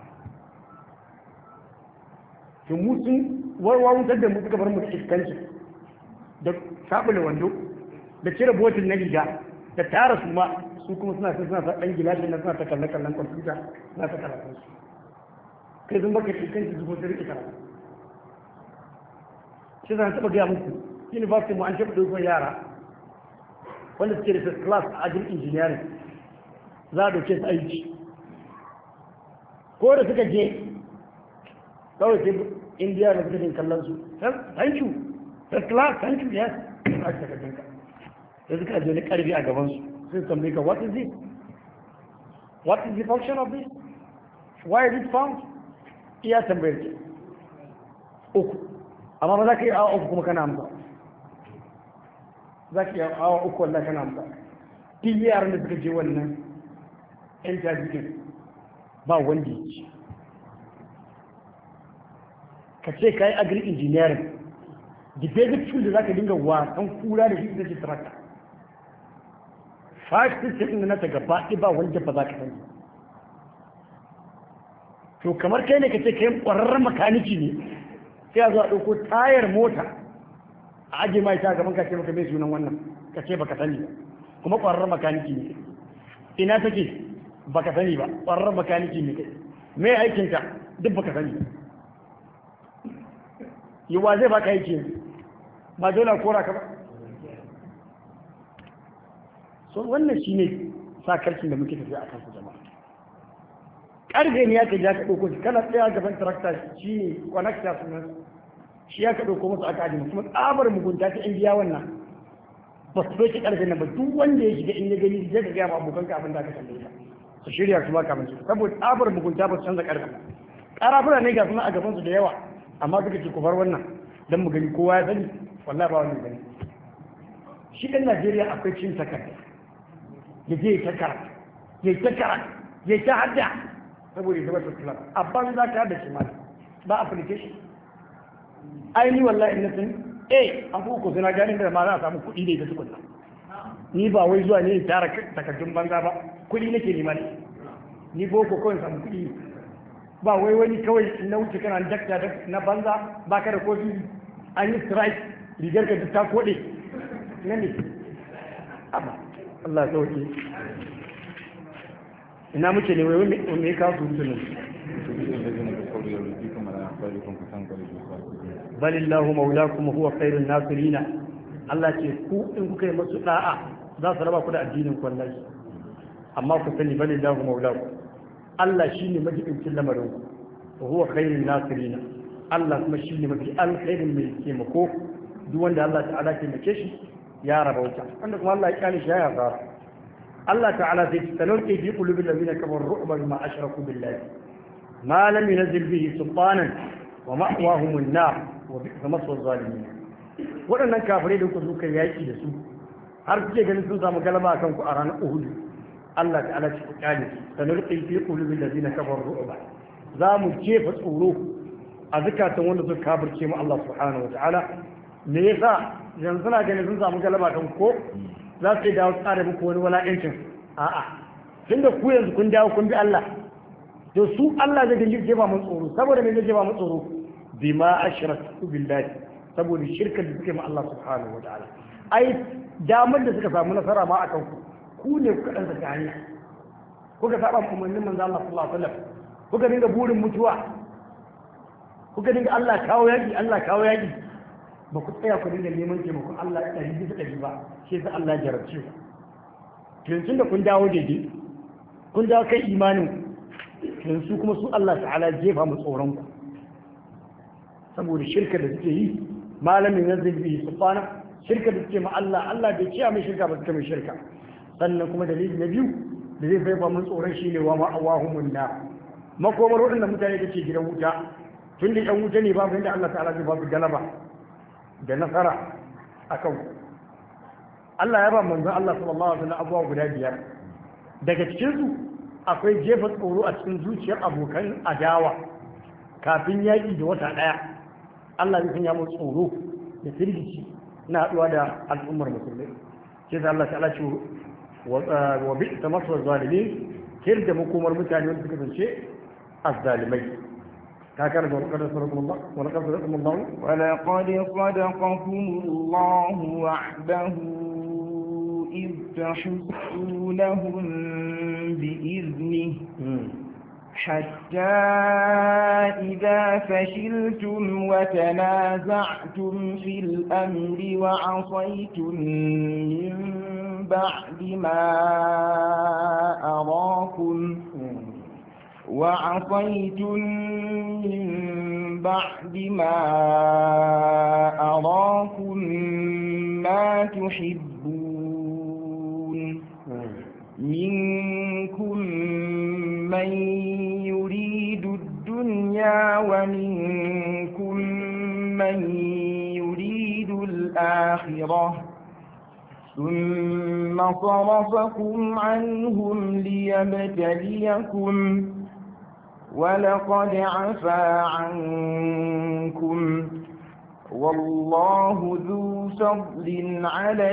to mu sun warwawutar da mu suka bar mu da iskanci da sabula wando da cire botin na riga da tara su ma su kuma suna suna sa dan gilashi na suna ta kallon kallon kwamfuta suna ta karatu su kai sun baka iskanci su ko sai rike karatu shi zan taɓa gaya muku university mu an taɓa ɗaukar yara wanda suke da first class a ajin engineering za a ɗauke su aiki ko da suka je kawai sai indiya da suka jin kallon su thank you first class thank you yes a aka ka jinka sai suka je wani karfi a gaban su sai tambaye ka what is it what is the function of this why is it found iya tambayar ke uku amma ba za ka yi a uku kuma kana amsa za ka yi awa uku wallah kana amsa duk yaran da suka je wannan yan tajijin ba wanda ya ci ka ce ka yi agri engineering the basic tool da za ka dinga wasan kura da shi ita ce tractor five system da na ta gaba ba wanda ba za ka sani to kamar kai ne ka ce kai ƙwararren makaniki ne sai a zo a ɗauko tayar mota a ajiye mai ta gaban ka ce maka mai sunan wannan ka ce baka sani ba kuma ƙwararren makaniki ne ina take baka sani ba ƙwararren makaniki ne kai me aikinka duk baka sani yiwa zai baka aiki ba dole a kora ka ba so wannan shine sakarcin da muke tafiya a kansu jama'a ƙarfe ne ya ka ja ka ɗauko shi kana tsaya gaban tarakta shi ne kwanakta sunan shi ya ka ɗauko masu aka ajiye kuma tsabar mugunta ta yan biya wannan ba su ɗauki ƙarfe nan ba duk wanda ya shiga in ya gani zai ka gaya ma abokan ka abin da aka kalle ka su shirya su ma kafin su saboda tsabar mugunta ba su canza ƙarfe ƙarafuna ne ga suna a gabansu da yawa amma suka ce ku bar wannan don mu gani kowa ya sani wallahi ba wani gani shi ɗan Najeriya akwai cin takarda ya je ta karatu ya ta karatu ya ta hadda saboda ya zama tattalin a ban za ka hada shi ma ba application aini wallahi na sun eh an fi ko suna ganin da ma za a samu kuɗi da ita tukunna ni ba wai zuwa ne in tara takardun banza ba kuɗi nake nema ne ni boko kawai samu kuɗi ba wai wani kawai na wuce kana dakta na banza ba ka da kofi an yi strike rigar ka ta koɗe na ne amma Allah sauke ina muke ne wai me ya kawo su nan balillahu maulakum huwa khairun nasirina Allah ce ku in kuka yi masu da'a za su raba ku da addinin ku wallahi amma ku sani balillahu maulakum Allah shine majibincin lamarin ku huwa khairun nasirina Allah kuma shine mafi alkhairin mai taimako duk wanda Allah ta'ala ke mace shi ya raba wuta wanda kuma Allah ya kyale shi ya fara Allah ta'ala zai tanurke fi qulubil ladina kafaru ru'ban ma ashraku billahi ma lam yunzil bihi sultanan wa ma'wahum an-nar wa bi'sa maswal zalimin wadannan kafirai da kuka zuka yaki da su har kuke ganin sun samu galaba akan ku a ranar Uhud Allah ta'ala ce ku kyale tanurke fi qulubil ladina kafaru ru'ban za mu jefa tsoro a zakatan wanda suka kafirce mu Allah subhanahu wa ta'ala me yasa yanzu na ganin sun samu galaba kan ko za su dawo tsara muku wani wala'ancin a'a tunda ku yanzu kun dawo kun bi Allah to su Allah zai dinga jefa mun tsoro saboda me zai jefa mun tsoro bima ashraku billahi saboda shirkar da suke ma Allah subhanahu wataala ai damar da suka samu nasara ma akan ku ku ne kuka dan saka hanya kuka saba umarnin manzo Allah sallallahu alaihi wasallam kuka dinga burin mutuwa kuka dinga Allah kawo yaki Allah kawo yaki ba ku tsaya ku dinga neman taimakon Allah ɗari bisa ɗari ba shi yasa Allah jarabce ku yanzu da kun dawo daidai kun dawo kai imanin yanzu kuma su Allah ta'ala jefa mu tsoron ku saboda shirka da suke yi malamin yanzu bi subhana shirka da suke ma Allah Allah bai ciya mai shirka ba suka mai shirka sannan kuma dalili na biyu da zai jefa mun tsoron shine wa ma awahumun na makomar waɗanda mutane da ke gidan wuta tun da ɗan wuta ne babu inda Allah ta'ala zai ba su galaba da nasara a kan Allah ya ba manzon Allah sallallahu alaihi wasallam abubuwa guda biyar daga cikin su akwai jefa tsoro a cikin zuciyar abokan adawa kafin yaƙi da wata ɗaya Allah zai sanya mu tsoro da firgici na haɗuwa da al'ummar musulmai sai da Allah ta'ala ce wa bi tamassu zalimin kir da makomar mutane wanda suka zance azzalimai هكذا ولقد صدقكم الله ولقد صدقكم الله ولقد صدقكم الله وعده إذ تحسونهم بإذنه حتى إذا فشلتم وتنازعتم في الأمر وعصيتم من بعد ما أراكم وعصيتم من بعد ما أراكم ما تحبون منكم من يريد الدنيا ومنكم من يريد الآخرة ثم صرفكم عنهم ليبتليكم ولقد عفا عنكم والله ذو فضل على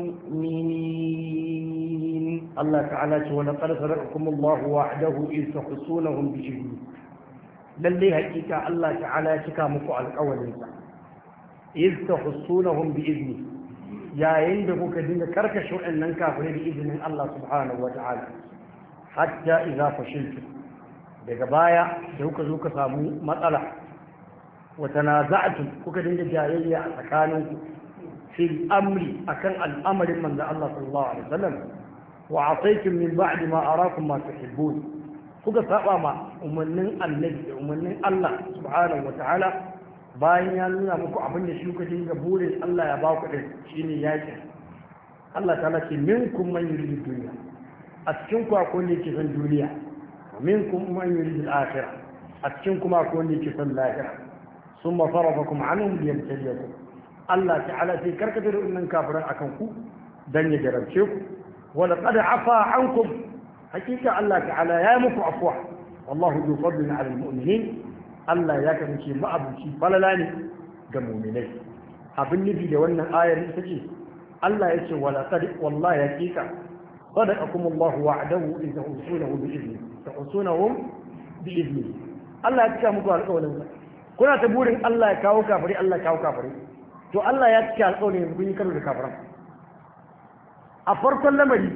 المؤمنين. الله تعالى ولقد صدقكم الله وعده إذ تحصونهم بإذنه. للي حقيقة الله تعالى تكامكم على الأول إذ تحصونهم بإذنه يا يندبوا كدين كركشوا أن ننكافر بإذن الله سبحانه وتعالى حتى إذا فشلتم بقبايا سوك زوك سامو مطلع وتنازعتم كدين جاية أتكانوا في الأمر أكن الأمر من ذا الله صلى الله عليه وسلم وعطيتم من بعد ما أراكم ما تحبون kuka saba ma umarnin annabi da umarnin Allah subhanahu wataala bayan ya nuna muku abin da shi kuka dinga burin Allah ya ba ku din shine yaki Allah ta'ala ce minkum man yuridu dunya a cikin ku akwai wanda yake son duniya minkum man yuridu al-akhirah a cikin kuma akwai wanda yake son lahira summa sarafakum anhum liyabtaliyakum Allah ta'ala sai karkata da wannan kafiran akan ku dan ya jarabce ku wa laqad afa ankum hakika Allah ta'ala ya muku afwa wallahu zu fadlin 'ala al-mu'minin Allah ya kasance ma'abuci falala ne ga mu'minai abin nufi da wannan ayar ita ce Allah ya ce wala qad wallahi hakika sadaqakum Allah wa'adahu in ta'usunahu bi idni ta'usunahu bi idni Allah ya cika muku alƙawarin sa kuna ta burin Allah ya kawo kafiri Allah ya kawo kafiri to Allah ya cika alƙawarin kun yi karo da kafiran a farkon lamari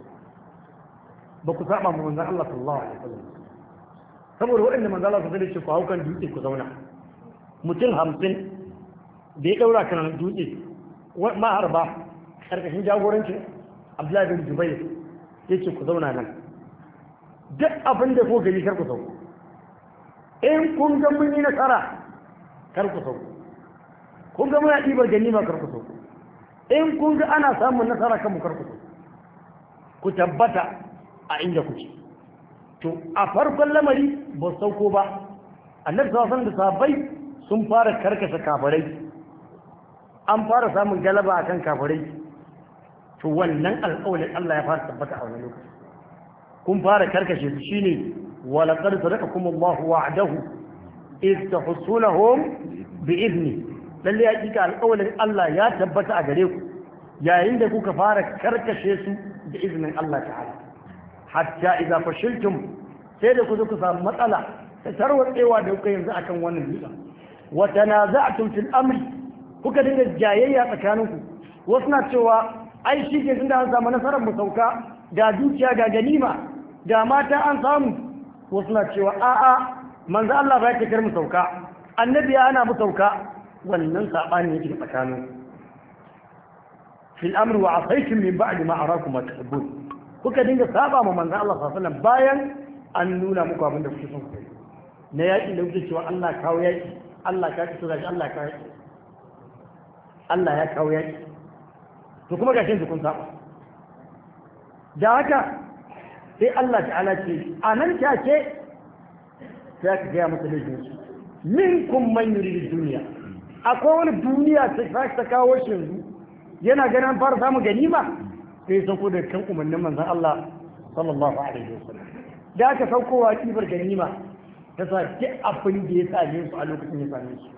ba ku saba mu manzon Allah sallallahu alaihi wasallam saboda waɗanda manzon Allah sallallahu alaihi wasallam ku haukan dutse ku zauna mutum hamsin da ya daura kan dutse maharba karkashin jagorancin Abdullahi bin Jubair yace ku zauna nan duk abin da ko gari kar ku sauko in kun ga mun yi nasara kar ku sauko kun ga muna ɗibar ganima kar ku sauko in kun ga ana samun nasara kan mu kar ku sauko ku tabbata a inda kuke to a farkon lamari ba sauko ba annabi sallallahu alaihi wasallam da sahabbai sun fara karkashe kafirai an fara samun galaba akan kafirai to wannan alƙawarin Allah ya fara tabbata a wannan lokaci kun fara karkashe su shine wa laqad sadaqakum Allahu wa'dahu iz tahsunahum bi idni lalle hakika alƙawarin Allah ya tabbata a gare ku yayin da kuka fara karkashe su da izinin Allah ta'ala hatta idza fashiltum sai da ku zo ku samu matsala ta tarwatsewa da kuka yanzu akan wannan dutsen wa tanaza'tum fil amri kuka dinga jayayya tsakaninku wasu na cewa ai shi ke tunda an samu nasarar mu sauka ga dukiya ga ganima ga mata an samu wasu na cewa a'a manzo Allah ba ya kar mu sauka annabi ya ana mu sauka wannan sabani yake tsakanin fil amri wa asaytum min ba'di ma arakum ma tuhibbun kuka dinga saba ma manzo Allah sallallahu alaihi wasallam bayan an nuna muku abin da kuke son ku yi na yaƙi da kuke cewa Allah kawo yaƙi Allah ka ci gashi Allah ka yaƙi Allah ya kawo yaƙi to kuma gashin su kun saba da haka sai Allah ta'ala ce a nan take sai ka gaya masa laifin su minkum man yuridu duniya akwai wani duniya sai ta kawo shi yanzu yana ganin an fara samun ganima sai sauko da kan umarnin manzon Allah sallallahu alaihi wasallam da aka saukowa kibar ganima ta sa duk abin da ya same su a lokacin ya same su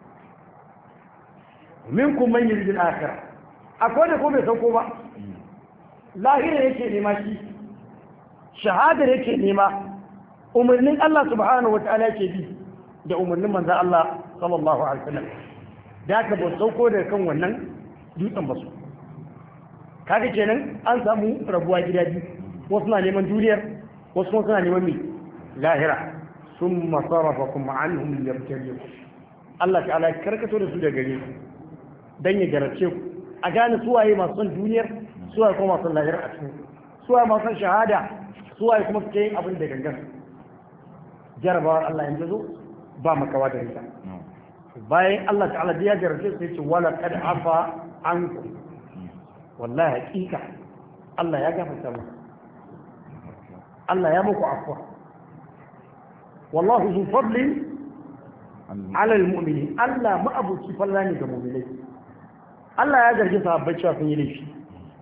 minkum man yuridu al-akhirah akwai da ko bai sauko ba lahira yake nema shi shahadar yake nema umarnin Allah subhanahu wa ta'ala yake bi da umarnin manzon Allah sallallahu alaihi wasallam da aka ba sauko da kan wannan dutsen ba su kaga kenan an samu rabuwa gida biyu wasu na neman duniyar wasu kuma suna neman mai lahira sun masarafa kuma an hum yabtaliyu Allah ta'ala karkato da su da gare su dan ya garace ku a gane suwaye masu son duniyar suwaye kuma masu lahira a cikin suwaye masu son shahada suwaye kuma suke yin abin da gangan jarabawar Allah yanzu zo ba makawa da rita bayan Allah ta'ala ya jarace su sai ce wala qad afa ankum wallahi hakika Allah ya gafarta muku Allah ya muku afwa wallahu zu fadli ala almu'minin Allah ma abuci fallani ga mu'minai Allah ya zargi sahabbai cewa sun yi laifi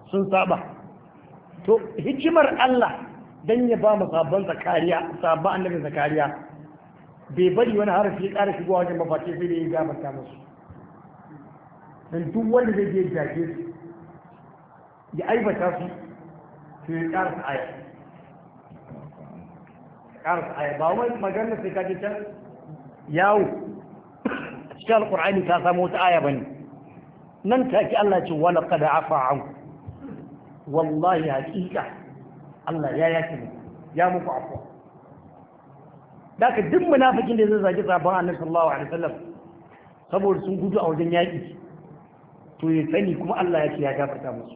sun saba to hikimar Allah dan ya ba mu sabon zakariya sabon annabin zakariya bai bari wani harafi ya ƙara shigowa wajen mafaci sai da ya gafarta musu dan duk wanda zai je jage su ya aibata su to ya ƙara su aya ƙara su aya ba wai magana sai ka je can yawo cikin alƙur'ani ka samu wata aya bane nan take Allah ce wala qad afa an wallahi haqiqa Allah ya yake mu ya muku afwa daga duk munafikin da zai zagi sabon Annabi sallallahu alaihi wasallam saboda sun gudu a wajen yaki to ya sani kuma Allah ya ce ya gafarta musu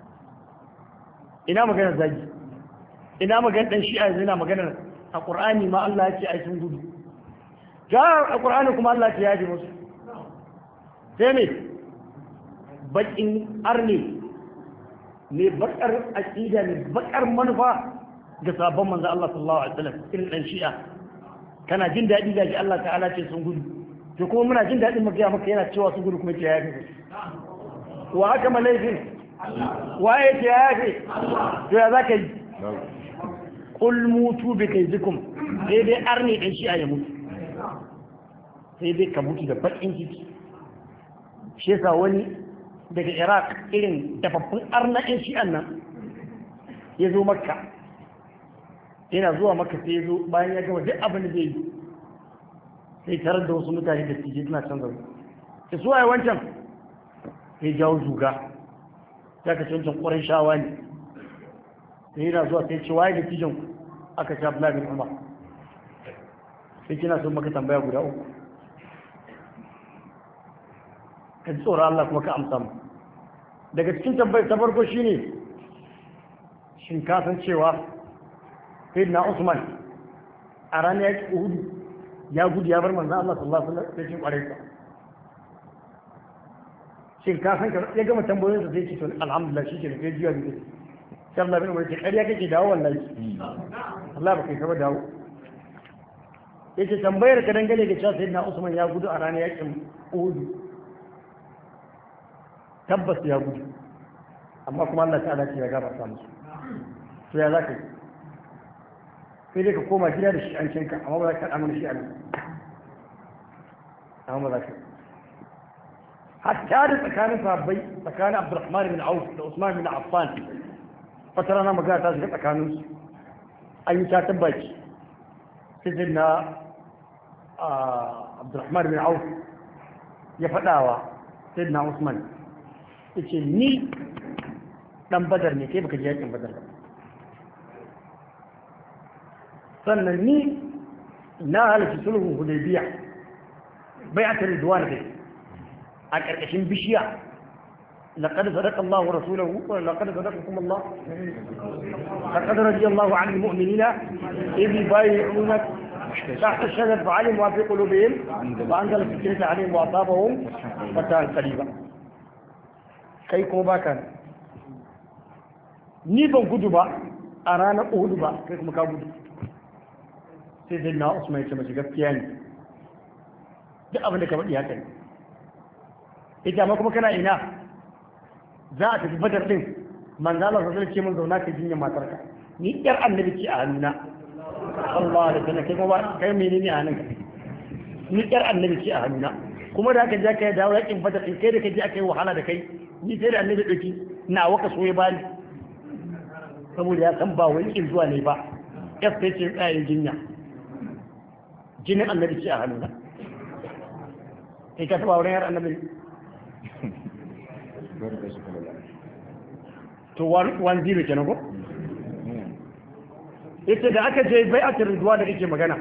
ina magana zagi ina magana dan shi'a yana magana a Qur'ani ma Allah ya ce ai sun gudu ga a Qur'ani kuma Allah ya ce ya ji musu sai ne bakin arne ne bakar aqida ne bakar manufa ga sabon manzo Allah sallallahu alaihi wasallam irin dan shi'a kana jin dadi ga shi Allah ta'ala ce sun gudu to kuma muna jin dadin maka maka yana cewa sun gudu kuma ce ya yafi wa haka malaifin wa ya ce ya yafi to ya zaka yi qul mutu bi kayzikum sai dai arne dan shi'a ya mutu sai dai ka mutu da bakin ciki shi yasa wani daga Iraq irin dafaffun arna'in shi'an nan ya zo makka yana zuwa makka sai ya zo bayan ya gama duk abin da zai yi sai tarar da wasu mutane da tije suna canza su sai su waye wancan sai jawo zuga ya ka cancan ƙwarin shawa ne sai yana zuwa sai ce waye da tijan aka sha Abdullahi bin Umar sai kina son maka tambaya guda uku ka ji tsoron Allah kuma ka amsa mu daga cikin tambayar ta farko shine shin ka san cewa sayyidina Usman a ranar yaki Uhud ya gudu ya bar manzon Allah sallallahu alaihi wasallam sai shi kware ka shin ka san ya gama tambayoyin sa sai ce to alhamdulillah shi ke da jiya ne sai Allah bin Umar ce kariya kake dawo wallahi Allah ba kai ka ba dawo yace tambayar ka dangane ga cewa sayyidina Usman ya gudu a ranar yakin Uhud tabbas ya gudu amma kuma Allah ta'ala ce ya gafarta musu to ya zaka sai dai ka koma gida da shi an cinka amma ba za ka amana shi a nan amma ba za ka hatta da tsakanin sahabbai tsakanin Abdurrahman bin Auf da Usman bin Affan fatara na magana ta shiga tsakanin su an yi ta tabbaci sai na Abdurrahman bin Auf ya faɗawa sai na Usman yace ni dan badar ne kai baka ji yakin badar ba sannan ni na halarci sulhun hudaybiya bai'atul ridwan kai a karkashin bishiya laqad sadaqa Allahu rasulahu wa laqad sadaqakum Allah laqad radiyallahu 'anil mu'minina idh yubay'unaka تحت الشجر فعلم ما في قلوبهم وأنزل السكينة عليهم وأصابهم فتاة قريبا kai kuma baka ni ban gudu ba a ranar uhudu ba kai kuma ka gudu sai dai na Usman ya ce mace gaskiya ne duk abin da ka faɗi haka ne ita ma kuma kana ina za a tafi badar din manzo Allah sallallahu alaihi wasallam ce mun zauna ka jinya matarka ni yar annabi ce a hannuna Allah da kana kai kuma kai menene a hannunka ni yar annabi ce a hannuna kuma da haka ja kai dawo yakin badar din kai da kaje aka yi wahala da kai ni sai da annabi ɗauki na waka so ya bani saboda ya san ba wani in zuwa ne ba ya sai ce tsayin jinya jinin annabi ce a hannuna kai ka taba wurin yar annabi to one zero kenan ko yace da aka je bai a ridwa da kake magana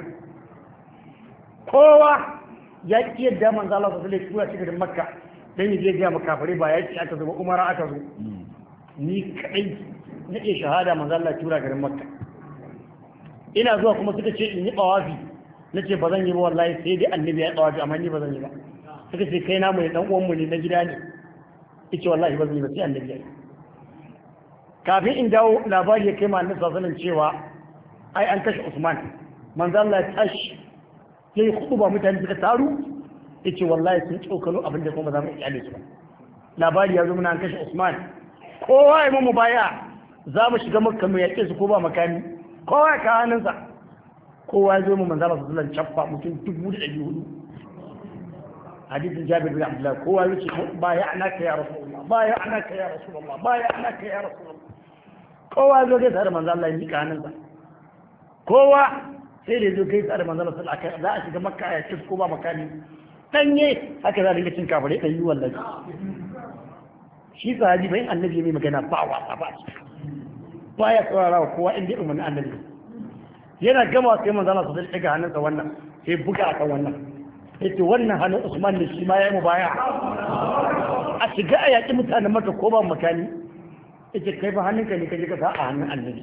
kowa ya ki yadda manzo Allah sallallahu alaihi wasallam ya shiga Makka dan yi zai ga makafare ba yaki aka zo umara aka zo ni kai na iya shahada manzo Allah tura garin Makka ina zuwa kuma suka ce in yi tawafi nace ba zan yi ba wallahi sai dai annabi ya tawafi amma ni ba zan yi ba suka ce kai na mu dan uwan mu ne na gida ne yace wallahi ba zan yi ba sai annabi ya kafin in dawo labari ya kai ma annabi sallallahu alaihi wasallam cewa ai an kashe Usman manzo Allah ya tashi yayi khutba mutane suka taru yace wallahi sun tsokano abin da kuma za mu iyale su labari ya zo muna an kashe Usman kowa ya mu baya za mu shiga makka mu yaƙe su ko ba makami kowa ya kawo hannunsa kowa ya zo mu manzala su zulan cappa mutum dubu da ɗari hudu hadisin jabir bin abdullahi kowa ya ce ba ya anaka ya rasulullah ba ya anaka ya rasulullah ba ya anaka ya rasulullah kowa ya zo kai tare manzo Allah ya mika hannunsa kowa sai da ya zo kai tare manzo Allah sallallahu alaihi wasallam za a shiga makka ya ce ko ba makami danye haka za a dinga cin kafare ɗan yi wallahi shi sahabi bayan annabi mai magana ba wasa ba ba ya saurara wa kowa inda umarni annabi yana gama sai manzo Allah sai daga hannunsa wannan sai buga akan wannan yace wannan hannun Usman ne shi ma ya yi mubaya a shiga a yaƙi mutanen maka ko ba makani yace kai ba hannunka ne kaje ka sa a hannun annabi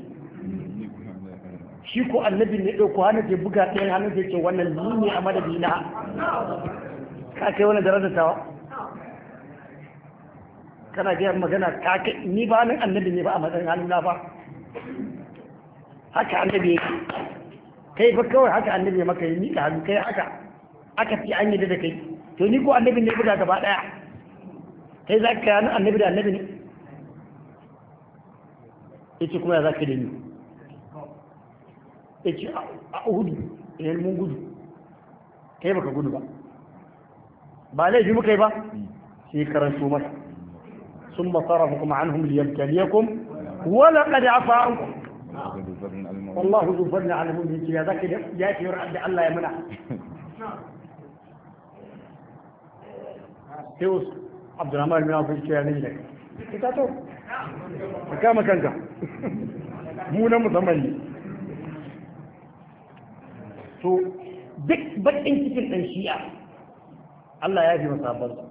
shi ko annabi ne ɗauko hannun sai buga ɗayan hannun sai ce wannan ni ne a madadina ka kai wani darajar tawa kana gaya magana ka kai ni ba hannun annabi ne ba a matsayin hannun na ba haka annabi yake kai fa kawai haka annabi ya maka yi miƙa hannu kai haka aka ce an yi da kai to ni ko annabi ne buga gaba ɗaya kai za ka hannun annabi da annabi ne yace kuma ya za ka da ni yace a uhudu idan mun gudu kai baka gudu ba ba laifi muka yi ba sai karanto masa ثم صرفكم عنهم ليبتليكم ولقد عفا عنكم والله ذو فضل على المؤمنين يا ذاك ياتي يرعد الله يمنع تيوس عبد الرحمن بن عوف الكياني لك كتاتو كما كانك مو na musamman ne to duk bakin cikin dan shi'a Allah ya ji masabansa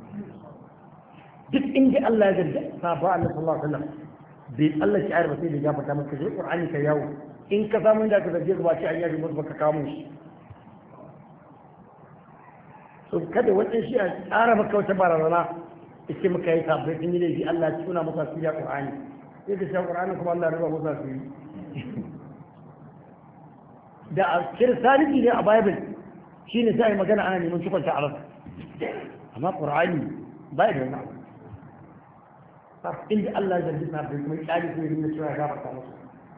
duk inda Allah ya zarga sahaba Allah sallallahu alaihi wasallam bai Allah shi ayar ba sai da ya fata maka sai Qur'ani ka yawo in ka samu inda ka zarge ba shi an yaji musu baka kamo shi to kada wannan shi a tsara maka wata barazana ake maka yi sabbai sun yi laifi Allah ya tuna masa su ya Qur'ani sai da shi Qur'ani kuma Allah ya ruba masa su da kirsaniki ne a Bible shine sai magana ana neman tukunta a rasa amma Qur'ani bai da wannan inda Allah ya zargi sahabbai kuma kyali ko yin cewa ya gafarta musu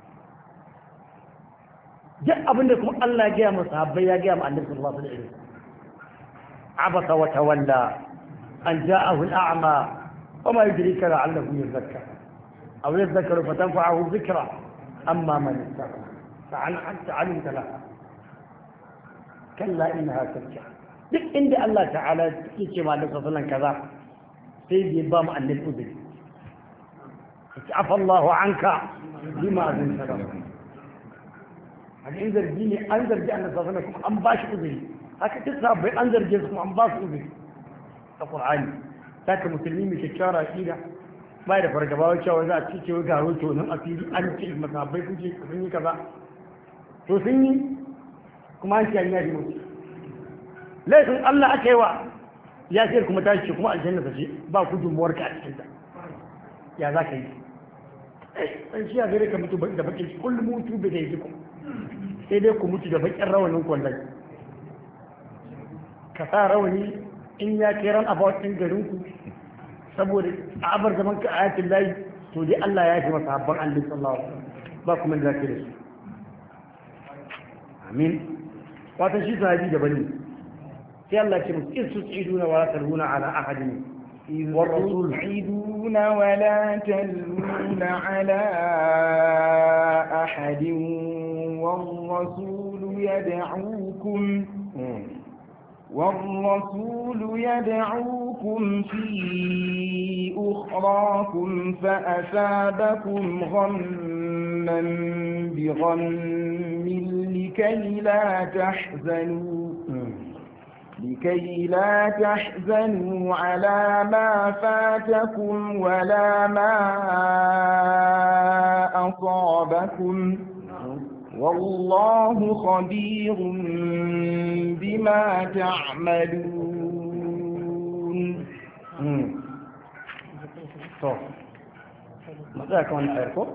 duk abin da kuma Allah ya gaya masa sahabbai ya gaya ma Annabi sallallahu alaihi wasallam abasa wa tawalla an ja'ahu al-a'ma wa ma yudrika la'allahu yazakka aw yadhakkaru fatanfa'ahu dhikra amma man ittaqa fa'al anta 'alimta laha kalla innaha tadhkira duk inda Allah ta'ala yake ce ma Annabi sallallahu alaihi wasallam kaza sai bai ba mu Annabi uzuri عفى الله عنك بما أذنت لهم أنزل ديني أنزل دي أن صافنكم أم باش أذري هكا تسرب بي أنزل جيسكم أم باش أذري القرآن لكن مسلمين مشكارة أكيدة ما يدفع رقباوي شاو إذا أتكيكي وقاروي تونم أكيدي أنت المصابي كنتي كفيني كذا توسيني كما أنت أن يجي موسي ليس الله أكيوا يا سيركم تاشي كما الجنة تشي باكو جمهورك أتكيدا يا ذاك ɗan shi a gare ka mutu da bakin kullum mutu bai da ku sai dai ku mutu da bakin rawanin kwallon ka sa rawani in ya kai ran about ɗin garin ku saboda a abar zaman ka ayatin layi to dai Allah ya fi masa habban Allah sallallahu alaihi wasallam ba kuma da zaki da su amin wata shi sahabi da bane sai Allah ya ce musu in tus'iduna wa tarhuna ala ahadin والرسول تصعدون ولا تلوون على أحد والرسول يدعوكم والرسول يدعوكم في أخراكم فأثابكم غما بغم لكي لا تحزنوا لكي لا تحزنوا على ما فاتكم ولا ما أصابكم والله خبير بما تعملون ماذا كان خيركم؟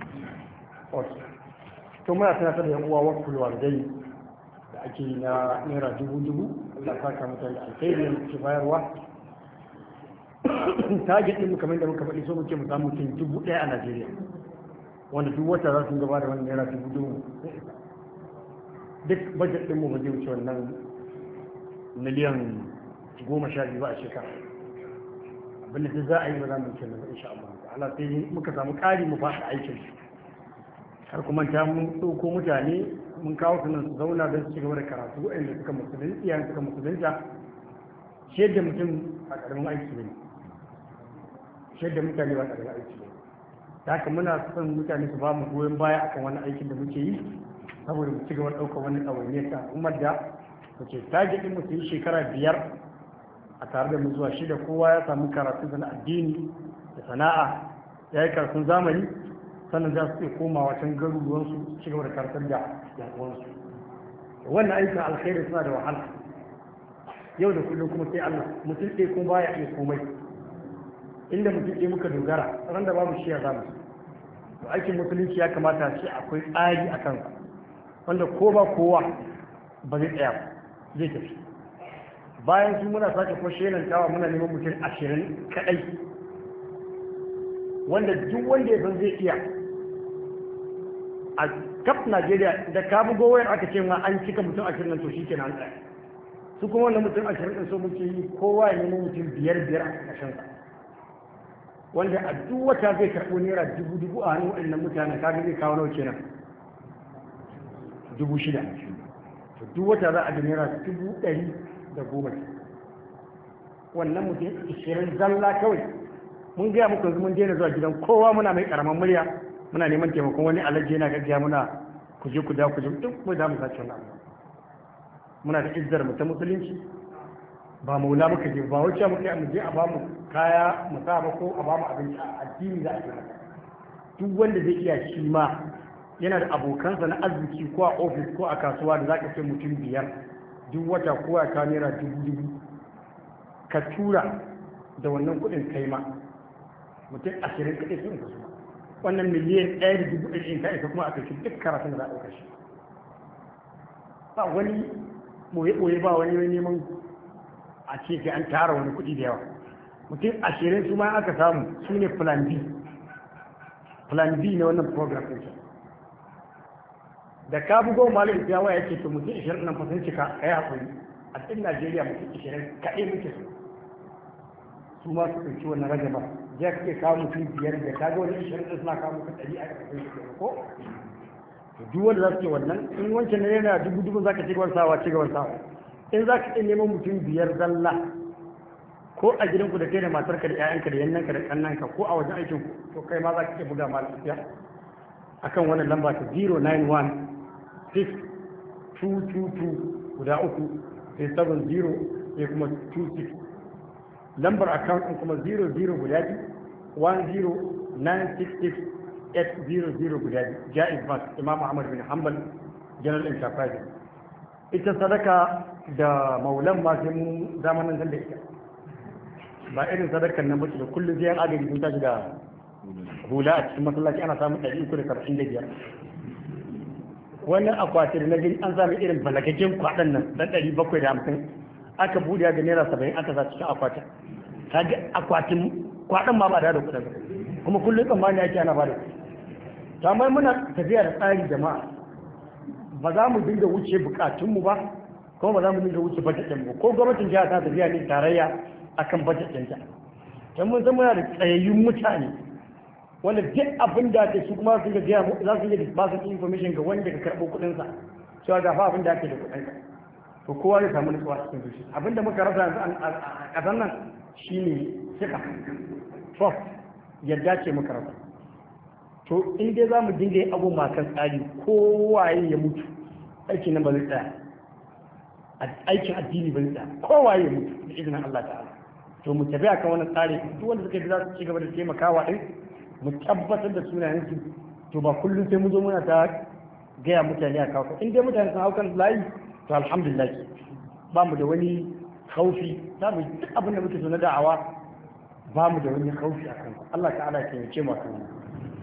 ثم يتناسب هو وقف الوالدين ake na naira dubu dubu Allah saka mata da alkhairi da ke bayarwa target din mu kamar da muka faɗi so muke mu samu mutum dubu ɗaya a Najeriya wanda duk wata za su gaba da wannan naira dubu dubu duk budget din mu ba zai wuce wannan miliyan goma sha biyu ba a shekara abinda duk za a yi ba za mu wuce nan insha Allah Allah sai muka samu ƙari mu faɗa aikin har kuma ta mun ɗauko mutane mun kawo su nan su zauna don su ci gaba da karatu waɗanda suka musulunta iyayen suka musulunta shaidda mutum a ƙaramin aiki ne shaidda mutane ba ƙaramin aiki ne da haka muna son mutane su ba mu goyon baya akan wani aikin da muke yi saboda mu ci gaba da ɗaukar wani ɗawainiya ta umar da muke tage ɗin mu su yi shekara biyar a tare da mu zuwa shida kowa ya samu karatu na addini da sana'a ya yi karatun zamani sannan za su iya komawa can garuruwansu su ci gaba da karatar da yan uwansu wannan aikin alkhairi suna da wahala yau da kullum kuma sai Allah mutum ɗaya kuma baya iya komai inda mutum ɗaya muka dogara ran da babu shi ya zamu to aikin musulunci ya kamata ce akwai tsari a kansa wanda ko ba kowa ba zai tsaya zai tafi bayan su muna sake ko shelantawa muna neman mutum ashirin kaɗai wanda duk wanda ya san zai iya a kaf Najeriya da ka bugo wayar aka ce ma an cika mutum ashirin nan to shi kenan an tsaya su kuma wannan mutum ashirin ɗin so muke yi kowa ya nemi mutum biyar biyar a ƙarƙashin sa wanda a duk wata zai karɓo naira dubu dubu a hannun waɗannan mutanen kaga zai kawo nawa kenan dubu shida to duk wata za a da naira dubu ɗari da goma wannan mutum ashirin zalla kawai mun gaya muku yanzu mun daina zuwa gidan kowa muna mai ƙaramin murya muna neman taimakon wani alaji yana gaggiya muna kuje ku da kuje duk mu za mu sace wannan muna da izzar mu ta musulunci ba maula muka je ba wacce muka mu je a ba mu kaya mu sa ba ko a ba mu abinci a addini za a yi duk wanda zai iya shi ma yana da abokansa na arziki ko a ofis ko a kasuwa da zaka ce mutum biyar duk wata ko ya kawo naira dubu dubu ka tura da wannan kuɗin kai ma mutum ashirin kaɗai sun kasu wannan miliyan ɗaya da dubu ɗari ka isa kuma a kai duk karatun da za a ɗauka shi ba wani ɓoye-ɓoye ba wani mai neman a ce sai an tara wani kuɗi da yawa mutum ashirin su ma aka samu su ne plan B plan B na wannan program ɗin da ka bugo malam ya waya ce to mutum ashirin nan fa sun cika kai haƙuri a cikin Najeriya mutum ashirin kaɗai muke su su ma su ɗauki wannan ragaba ya kake kawo mutum biyar da ka ga wani ashirin ɗin suna kawo mutum ɗari a ƙarƙashin su ko duk wanda za su ce wannan in wancan ne yana dubu dubu za ka ci gaban sawa ci gaban sawa in za ka iya neman mutum biyar zalla ko a gidanku da kai da matarka da 'ya'yanka da yannanka da kannanka ko a wajen aikinku to kai ma za ka iya buga ma lafiya akan wannan lamba ta zero nine one six two two two guda uku sai seven zero sai kuma two six lambar account ɗin kuma zero zero guda biyu one zero nine six six eight zero zero guda biyu Jaiz Bank Imam Ahmad bin Hanbal General Enterprise ita sadaka da maulan ma sai mun zamanin da ita ba irin sadakar nan bace da kullum sai an agaji sun tashi da hula a cikin masallaci ana samun ɗari uku da saba'in da biyar wannan akwati da na gani an sami irin balagaggen kwaɗan nan ɗan ɗari bakwai da hamsin aka buɗe ga naira saba'in aka sa cikin akwatin ta ga akwatin kwaɗan ma ba da kuɗin kuma kullum tsammani ake ana ba da kuɗi to amma muna tafiya da tsari jama'a ba za mu dinga wuce bukatunmu ba kuma ba za mu dinga wuce budget ɗin mu ko gwamnatin jiha ta tafiya ne tarayya akan budget ɗin ta dan mun san muna da tsayayyun mutane wanda duk abin da ake su kuma sun ga jiya za su yi ba su information ga wanda ka karɓo kuɗin sa cewa ga fa abin da ake da kuɗin ka to kowa ya samu nutsuwa cikin zuci abin da muka rasa yanzu a ƙasar nan shine sika trust yadda ce muka rasa to in dai za mu dinga yin abu makan tsari kowaye ya mutu aikin nan ba zai tsaya aikin addini ba zai tsaya kowaye ya mutu da izinin Allah ta'ala to mu tafi akan wannan tsari duk wanda suka ji za su ci gaba da taimakawa din mu tabbatar da sunayen su to ba kullum sai mu zo muna ta gaya mutane a kawo in dai mutane sun hau kan layi to alhamdulillah ba mu da wani khaufi za mu duk abin da muke so na da'awa ba mu da wani khaufi akan Allah ta'ala ya taimake mu akan wannan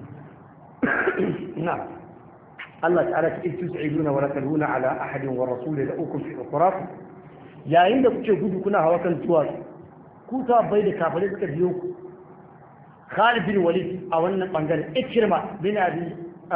نعم الله تعالى إذ تسعدون ولا تلهون على أحد ورسول لأوكم في أخراكم يا عند كتير جود كنا هوا كان توار ku bai da kafare suka biyo ku Khalid bin Walid a wannan bangaren Ikrima bin Abi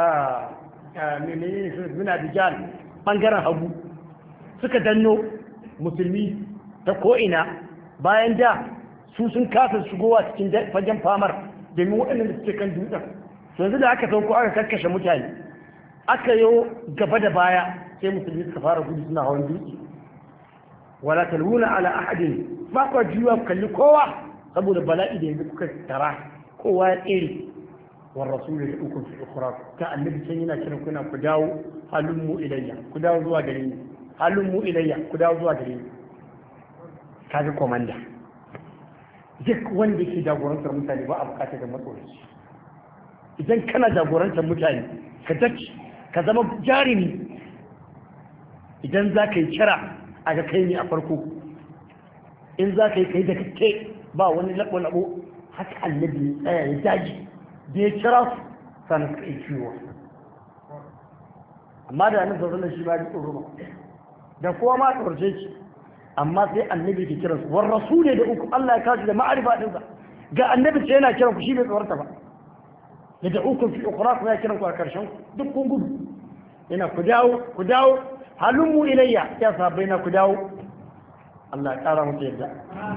bin Abi Jahl bangaren hagu suka danno musulmi ta ko'ina bayan da su sun kasa shigowa cikin fagen famar domin waɗanda suke kan dutsen yanzu da aka sauko aka karkashe mutane aka yi gaba da baya sai musulmi suka fara gudu suna hawan dutse wala talwuna ala ahadin ba ku jiwa kalli kowa saboda bala'i da yanzu kuka tara kowa ya tsere war rasul da ukun fi ukhra ta annabi sai yana kiran kuna ku dawo halun mu ilayya ku dawo zuwa gare ni halun mu ilayya ku dawo zuwa gare ni kaga komanda duk wanda ke jagorantar mutane ba a bukatar da matsoraci idan kana jagorantar mutane ka dace ka zama jarumi idan za ka yi kira a ga kai ne a farko in za ka yi kai da kake ba wani labo-labo haka annabi ya tsaya ya daji da ya kira su sanin ka yi ciwo amma da annabi sallallahu alaihi wasallam shi ba ya tsoro ba da kowa ma tsorace shi amma sai annabi ke kiran su war rasule da uku Allah ya kawo da ma'arifa din sa ga annabi sai yana kiran ku shi bai tsorata ba ya da uku fi ukhra ku ya kiran ku a karshen duk kun gudu yana ku dawo ku dawo halummu ilayya ya sabai na ku dawo Allah ya kara muku yadda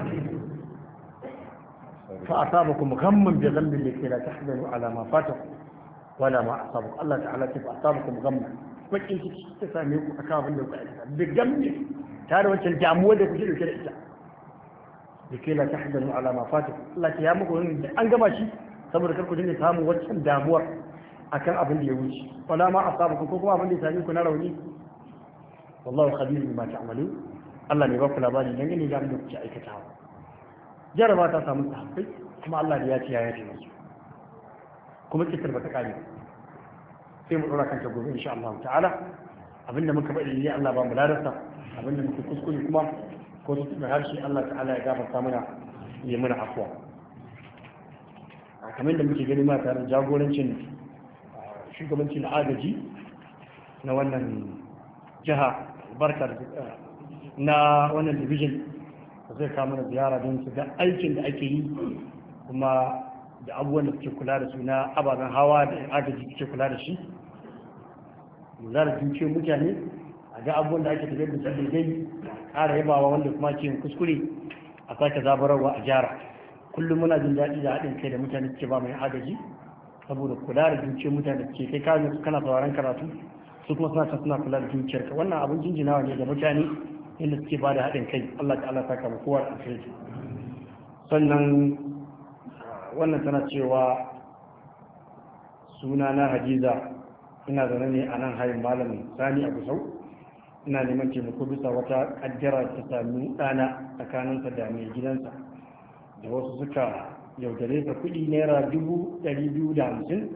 fa asabakum ghamman bi dhanbin lati la tahzanu ala ma fatakum wala ma asabakum Allah ta'ala ta fa asabakum ghamman bakin ciki ta same ku akan abin da ku aikata bi gammi tare wancan damuwar da kuke dauke da ita lati la tahzanu ala ma fatakum Allah ya muku wani an gama shi saboda kar ku dinga samun wancan damuwar akan abin da ya wuce wala ma asabakum ko kuma abin da ya same ku na rauni wallahu khabir bima ta'malun Allah ne ba ku labari dan ne da abin da kuke aikatawa jaraba ta samu sahabbai kuma Allah da ya ce ya yafe musu kuma kitar ba ta kare sai mu dora kanta gobe insha Allah ta'ala abinda muka faɗi ne Allah ba mu ladarsa abinda muka kuskure kuma ko su tuna harshe Allah ta'ala ya gafarta mana ya mana afwa kamar da muke gani ma tare jagorancin shugabancin agaji na wannan jiha barkar na wannan division zai kama da ziyara don su ga aikin da ake yi kuma da abubuwan da suke kula da su na ababen hawa da agaji suke kula da shi lura da dukiyar mutane a ga abubuwan da ake tafiyar da su daidai ƙara yabawa wanda kuma ke kuskure a sake zabararwa a gyara kullum muna jin daɗi da haɗin kai da mutane suke ba mai agaji saboda kula da dukiyar mutane suke kai kayan kana sauraron karatu su kuma suna suna kula da dukiyarka wannan abin jinjinawa ne ga mutane inda suke ba da haɗin kai Allah ta'ala ta kama kowa a kai sannan wannan tana cewa suna na Hadiza ina zaune ne a nan hayin malamin Sani a Gusau ina neman taimako bisa wata kaddara ta sami ɗana tsakaninsa da mai gidansa da wasu suka yaudare sa kuɗi naira dubu ɗari biyu da hamsin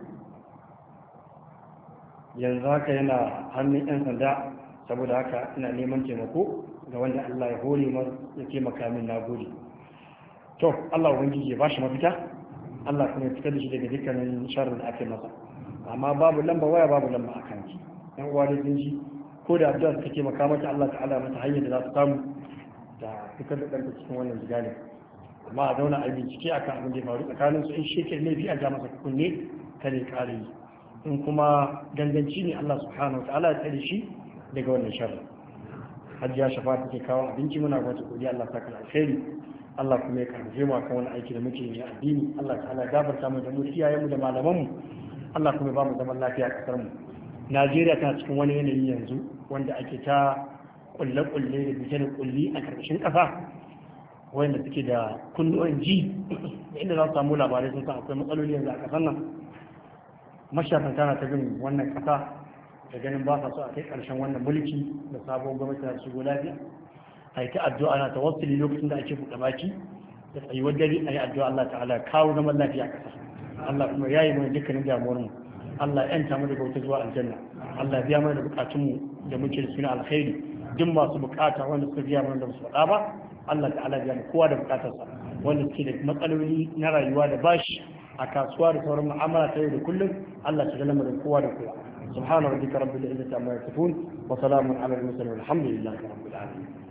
yanzu haka yana hannun 'yan sanda saboda haka ina neman taimako ga wanda Allah ya hore mar ya taimaka min na gode to Allah ubangiji ya bashi mafita Allah kuma ya fitar da shi daga dukkanin sharrin da ake masa amma babu lamba waya babu lamba a kanki yan uwa da jinji ko da addu'a suka taimaka mata Allah ta'ala mata hanyar da za su samu da fitar da ɗanta cikin wannan jigale amma a zauna a bincike akan abin da ya faru tsakanin su in shekar laifi a ja masa kunne kare kare in kuma ganganci ne Allah subhanahu wa ta'ala ya tsare shi daga wannan sharrin hajjiya shafa take kawo abinci muna wata godiya Allah ta kala alkhairi Allah kuma ya karfe mu akan wani aiki da muke yi addini Allah ta'ala gafarta mu da mu iyayen mu da malaman mu Allah kuma ya ba mu zaman lafiya a kasar mu Najeriya tana cikin wani yanayi yanzu wanda ake ta kulle kulle da bice da kulli a karkashin kasa wanda suke da kunnuwan ji inda za su samu labarai sun san akwai matsaloli yanzu a kasar nan masharanta na ta bin wannan kasa da ganin ba sa so a kai ƙarshen wannan mulki da sabon gwamnati na shigo lafiya a yi ta addu'a na tawassuli lokacin da ake buɗe baki da tsayuwar dare a yi addu'a Allah ta'ala kawo zaman lafiya a ƙasa Allah kuma ya yi mana dukkanin damuwar mu Allah ya yanta mu daga wata zuwa aljanna Allah ya biya mana da bukatun mu da muke da suna alkhairi duk masu bukata wanda suka biya mana da su faɗa ba Allah ta'ala ya biya kowa da bukatarsa wanda suke da matsaloli na rayuwa da bashi a kasuwa da sauran mu'amala ta yau da kullum Allah ya ga lamarin kowa da kowa سبحان ربك رب العزة عما يصفون وسلام على المرسلين والحمد لله رب العالمين